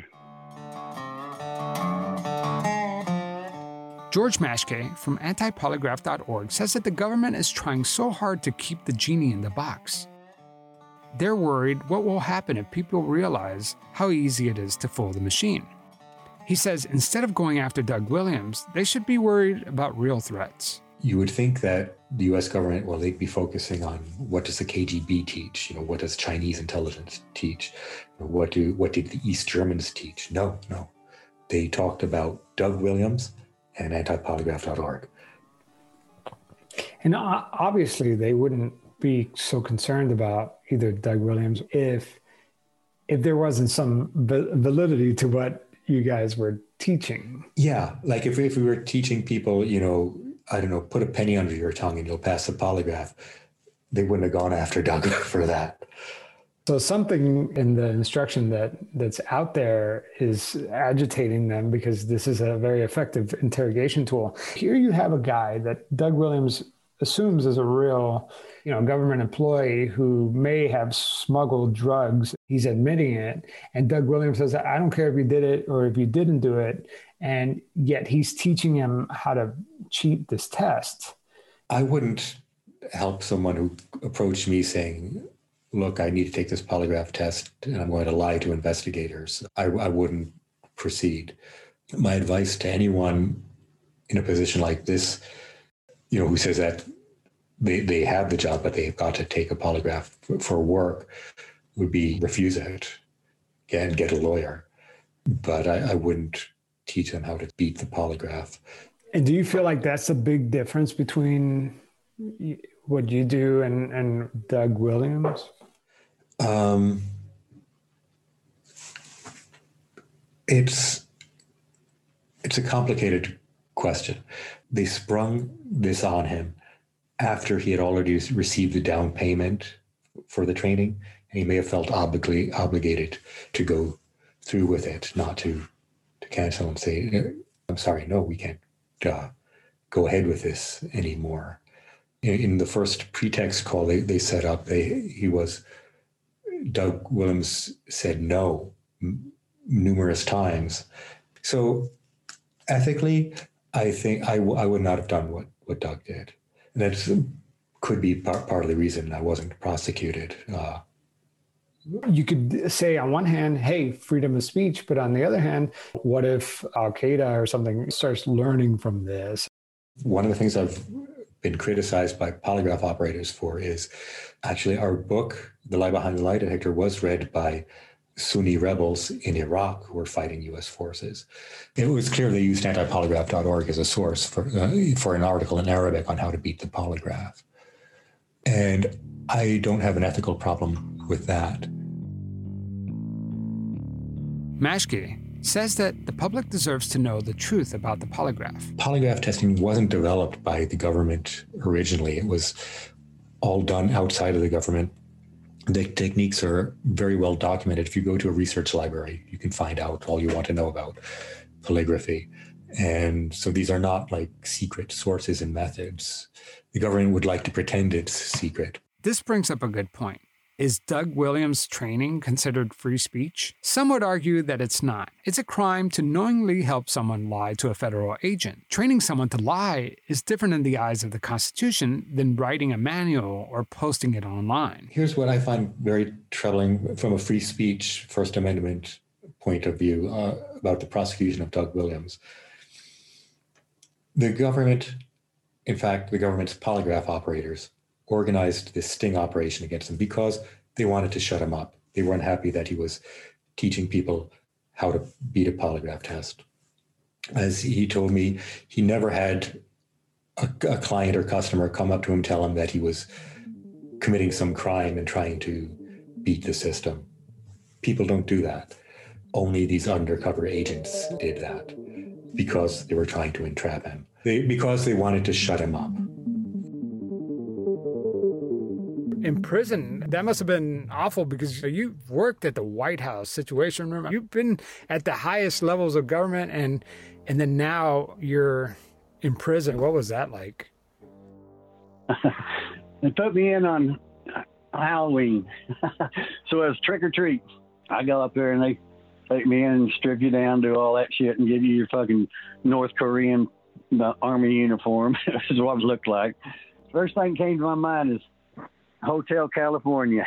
George Mashke from anti polygraph dot org says that the government is trying so hard to keep the genie in the box. They're worried what will happen if people realize how easy it is to fool the machine. He says instead of going after Doug Williams, they should be worried about real threats. You would think that the U S government, well, they'd be focusing on what does the K G B teach? You know, what does Chinese intelligence teach? What do what did the East Germans teach? No, no. They talked about Doug Williams and anti polygraph dot org. And obviously, they wouldn't be so concerned about either Doug Williams if if there wasn't some validity to what you guys were teaching. Yeah, like if, if we were teaching people, you know, I don't know, put a penny under your tongue and you'll pass the polygraph, they wouldn't have gone after Doug for that. So something in the instruction that that's out there is agitating them because this is a very effective interrogation tool. Here you have a guy that Doug Williams assumes is a real, you know, government employee who may have smuggled drugs. He's admitting it. And Doug Williams says, I don't care if you did it or if you didn't do it. And yet he's teaching him how to cheat this test. I wouldn't help someone who approached me saying, look, I need to take this polygraph test and I'm going to lie to investigators. I, I wouldn't proceed. My advice to anyone in a position like this, you know, who says that they, they have the job, but they've got to take a polygraph for, for work, would be refuse it and get a lawyer. But I, I wouldn't teach them how to beat the polygraph. And do you feel like that's a big difference between what you do and, and Doug Williams? Um, it's it's a complicated question. They sprung this on him after he had already received the down payment for the training, and he may have felt obli- obligated to go through with it, not to to cancel and say, I'm sorry, no, we can't uh, go ahead with this anymore. In, in the first pretext call they, they set up, they he was, Doug Williams said no m- numerous times. So ethically, I think I, w- I would not have done what, what Doug did. And that could be part, part of the reason I wasn't prosecuted. Uh, you could say on one hand, hey, freedom of speech. But on the other hand, what if Al-Qaeda or something starts learning from this? One of the things I've been criticized by polygraph operators for is actually our book, The Lie Behind the Lie Detector, was read by Sunni rebels in Iraq who were fighting U S forces. It was clear they used anti polygraph dot org as a source for, uh, for an article in Arabic on how to beat the polygraph. And I don't have an ethical problem with that. Mashke says that the public deserves to know the truth about the polygraph. Polygraph testing wasn't developed by the government originally. It was all done outside of the government. The techniques are very well documented. If you go to a research library, you can find out all you want to know about polygraphy. And so these are not like secret sources and methods. The government would like to pretend it's secret. This brings up a good point. Is Doug Williams' training considered free speech? Some would argue that it's not. It's a crime to knowingly help someone lie to a federal agent. Training someone to lie is different in the eyes of the Constitution than writing a manual or posting it online. Here's what I find very troubling from a free speech First Amendment point of view uh, about the prosecution of Doug Williams. The government, in fact, the government's polygraph operators organized this sting operation against him because they wanted to shut him up. They weren't happy that he was teaching people how to beat a polygraph test. As he told me, he never had a, a client or customer come up to him, tell him that he was committing some crime and trying to beat the system. People don't do that. Only these undercover agents did that because they were trying to entrap him, they, because they wanted to shut him up. In prison, that must have been awful because you worked at the White House Situation Room. You've been at the highest levels of government, and and then now you're in prison. What was that like? They put me in on Halloween. So it was trick or treat. I go up there and they take me in and strip you down, do all that shit, and give you your fucking North Korean the Army uniform. This is what it looked like. First thing came to my mind is Hotel California.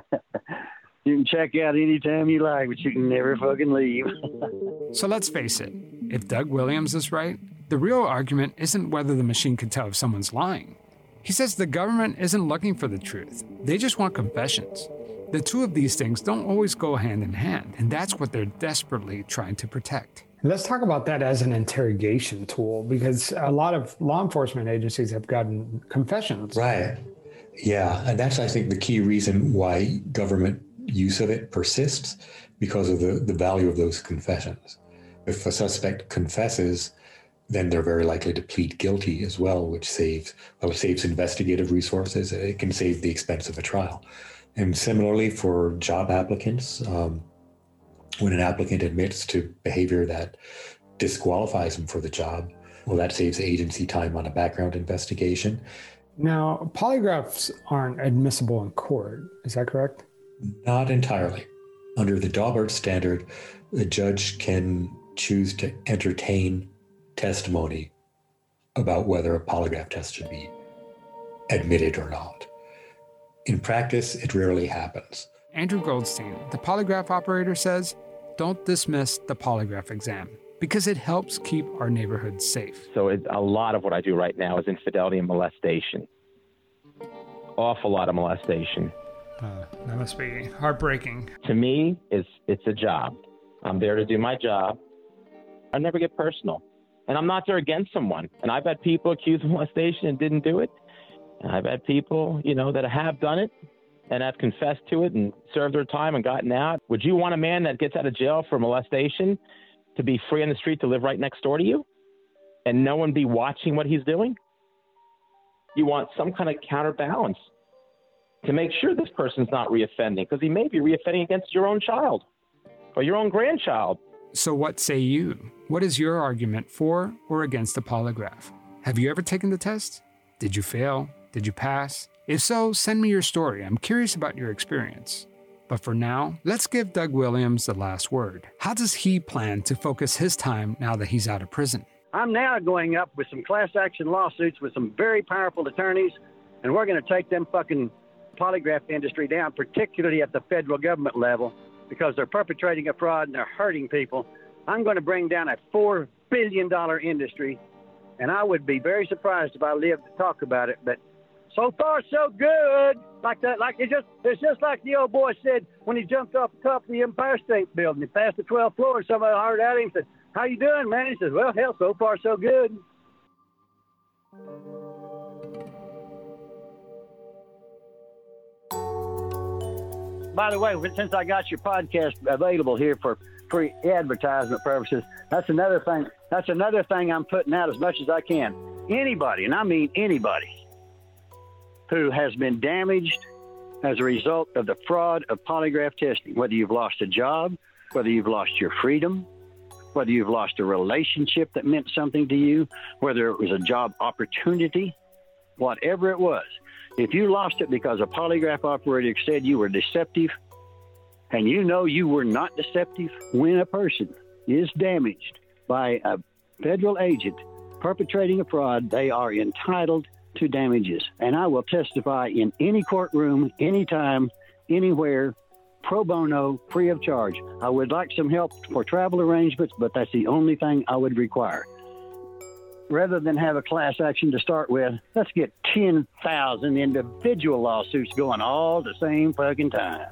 You can check out anytime you like, but you can never fucking leave. So let's face it, if Doug Williams is right, the real argument isn't whether the machine can tell if someone's lying. He says the government isn't looking for the truth. They just want confessions. The two of these things don't always go hand in hand, and that's what they're desperately trying to protect. Let's talk about that as an interrogation tool, because a lot of law enforcement agencies have gotten confessions. Right. Yeah, and that's, I think, the key reason why government use of it persists, because of the, the value of those confessions. If a suspect confesses, then they're very likely to plead guilty as well, which saves, well, it saves investigative resources. It can save the expense of a trial. And similarly for job applicants, um, when an applicant admits to behavior that disqualifies them for the job, well, that saves agency time on a background investigation. Now, polygraphs aren't admissible in court. Is that correct? Not entirely. Under the Daubert standard, the judge can choose to entertain testimony about whether a polygraph test should be admitted or not. In practice, it rarely happens. Andrew Goldstein, the polygraph operator, says, don't dismiss the polygraph exam because it helps keep our neighborhoods safe. So it, a lot of what I do right now is infidelity and molestation. Awful lot of molestation. Uh, that must be heartbreaking. To me, it's, it's a job. I'm there to do my job. I never get personal. And I'm not there against someone. And I've had people accused of molestation and didn't do it. And I've had people, you know, that have done it and have confessed to it and served their time and gotten out. Would you want a man that gets out of jail for molestation to be free on the street to live right next door to you and no one be watching what he's doing? You want some kind of counterbalance to make sure this person's not reoffending, because he may be reoffending against your own child or your own grandchild. So what say you? What is your argument for or against the polygraph? Have you ever taken the test? Did you fail? Did you pass? If so, send me your story. I'm curious about your experience. But for now, let's give Doug Williams the last word. How does he plan to focus his time now that he's out of prison? I'm now going up with some class action lawsuits with some very powerful attorneys, and we're going to take them fucking polygraph industry down, particularly at the federal government level, because they're perpetrating a fraud and they're hurting people. I'm going to bring down a four billion dollars industry, and I would be very surprised if I lived to talk about it, but so far, so good. Like that, like it just, it's just like the old boy said when he jumped off the top of the Empire State Building. He passed the twelfth floor, and somebody hollered at him and said, "How you doing, man?" He says, "Well, hell, so far, so good." By the way, since I got your podcast available here for free advertisement purposes, that's another thing. That's another thing I'm putting out as much as I can. Anybody, and I mean anybody, who has been damaged as a result of the fraud of polygraph testing, whether you've lost a job, whether you've lost your freedom, whether you've lost a relationship that meant something to you, whether it was a job opportunity, whatever it was, If you lost it because a polygraph operator said you were deceptive, and you know you were not deceptive, when a person is damaged by a federal agent perpetrating a fraud, they are entitled to damages. And I will testify in any courtroom, anytime, anywhere, pro bono, free of charge. I would like some help for travel arrangements, but that's the only thing I would require. Rather than have a class action to start with, let's get ten thousand individual lawsuits going all at the same fucking time.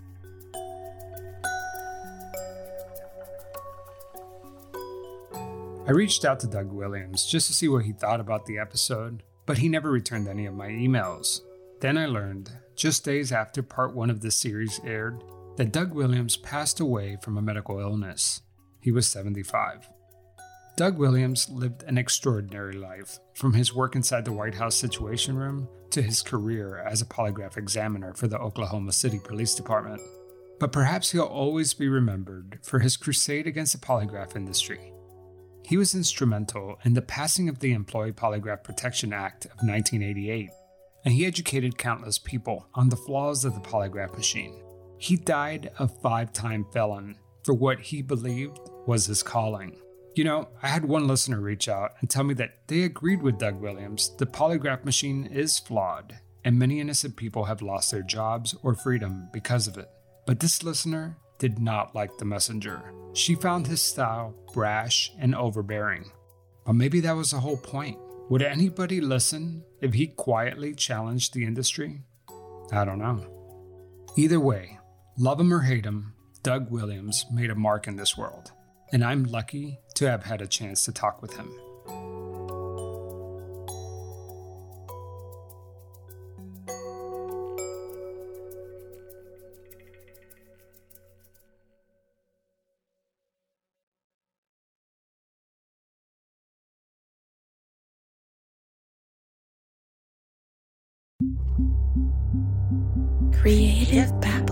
I reached out to Doug Williams just to see what he thought about the episode, but he never returned any of my emails. Then I learned, just days after part one of this series aired, that Doug Williams passed away from a medical illness. He was seventy-five. Doug Williams lived an extraordinary life, from his work inside the White House Situation Room to his career as a polygraph examiner for the Oklahoma City Police Department. But perhaps he'll always be remembered for his crusade against the polygraph industry. He was instrumental in the passing of the Employee Polygraph Protection Act of nineteen eighty-eight, and he educated countless people on the flaws of the polygraph machine. He died a five-time felon for what he believed was his calling. You know, I had one listener reach out and tell me that they agreed with Doug Williams. The polygraph machine is flawed, and many innocent people have lost their jobs or freedom because of it. But this listener did not like the messenger. She found his style brash and overbearing. But maybe that was the whole point. Would anybody listen if he quietly challenged the industry? I don't know. Either way, love him or hate him, Doug Williams made a mark in this world. And I'm lucky to have had a chance to talk with him. Creative Back.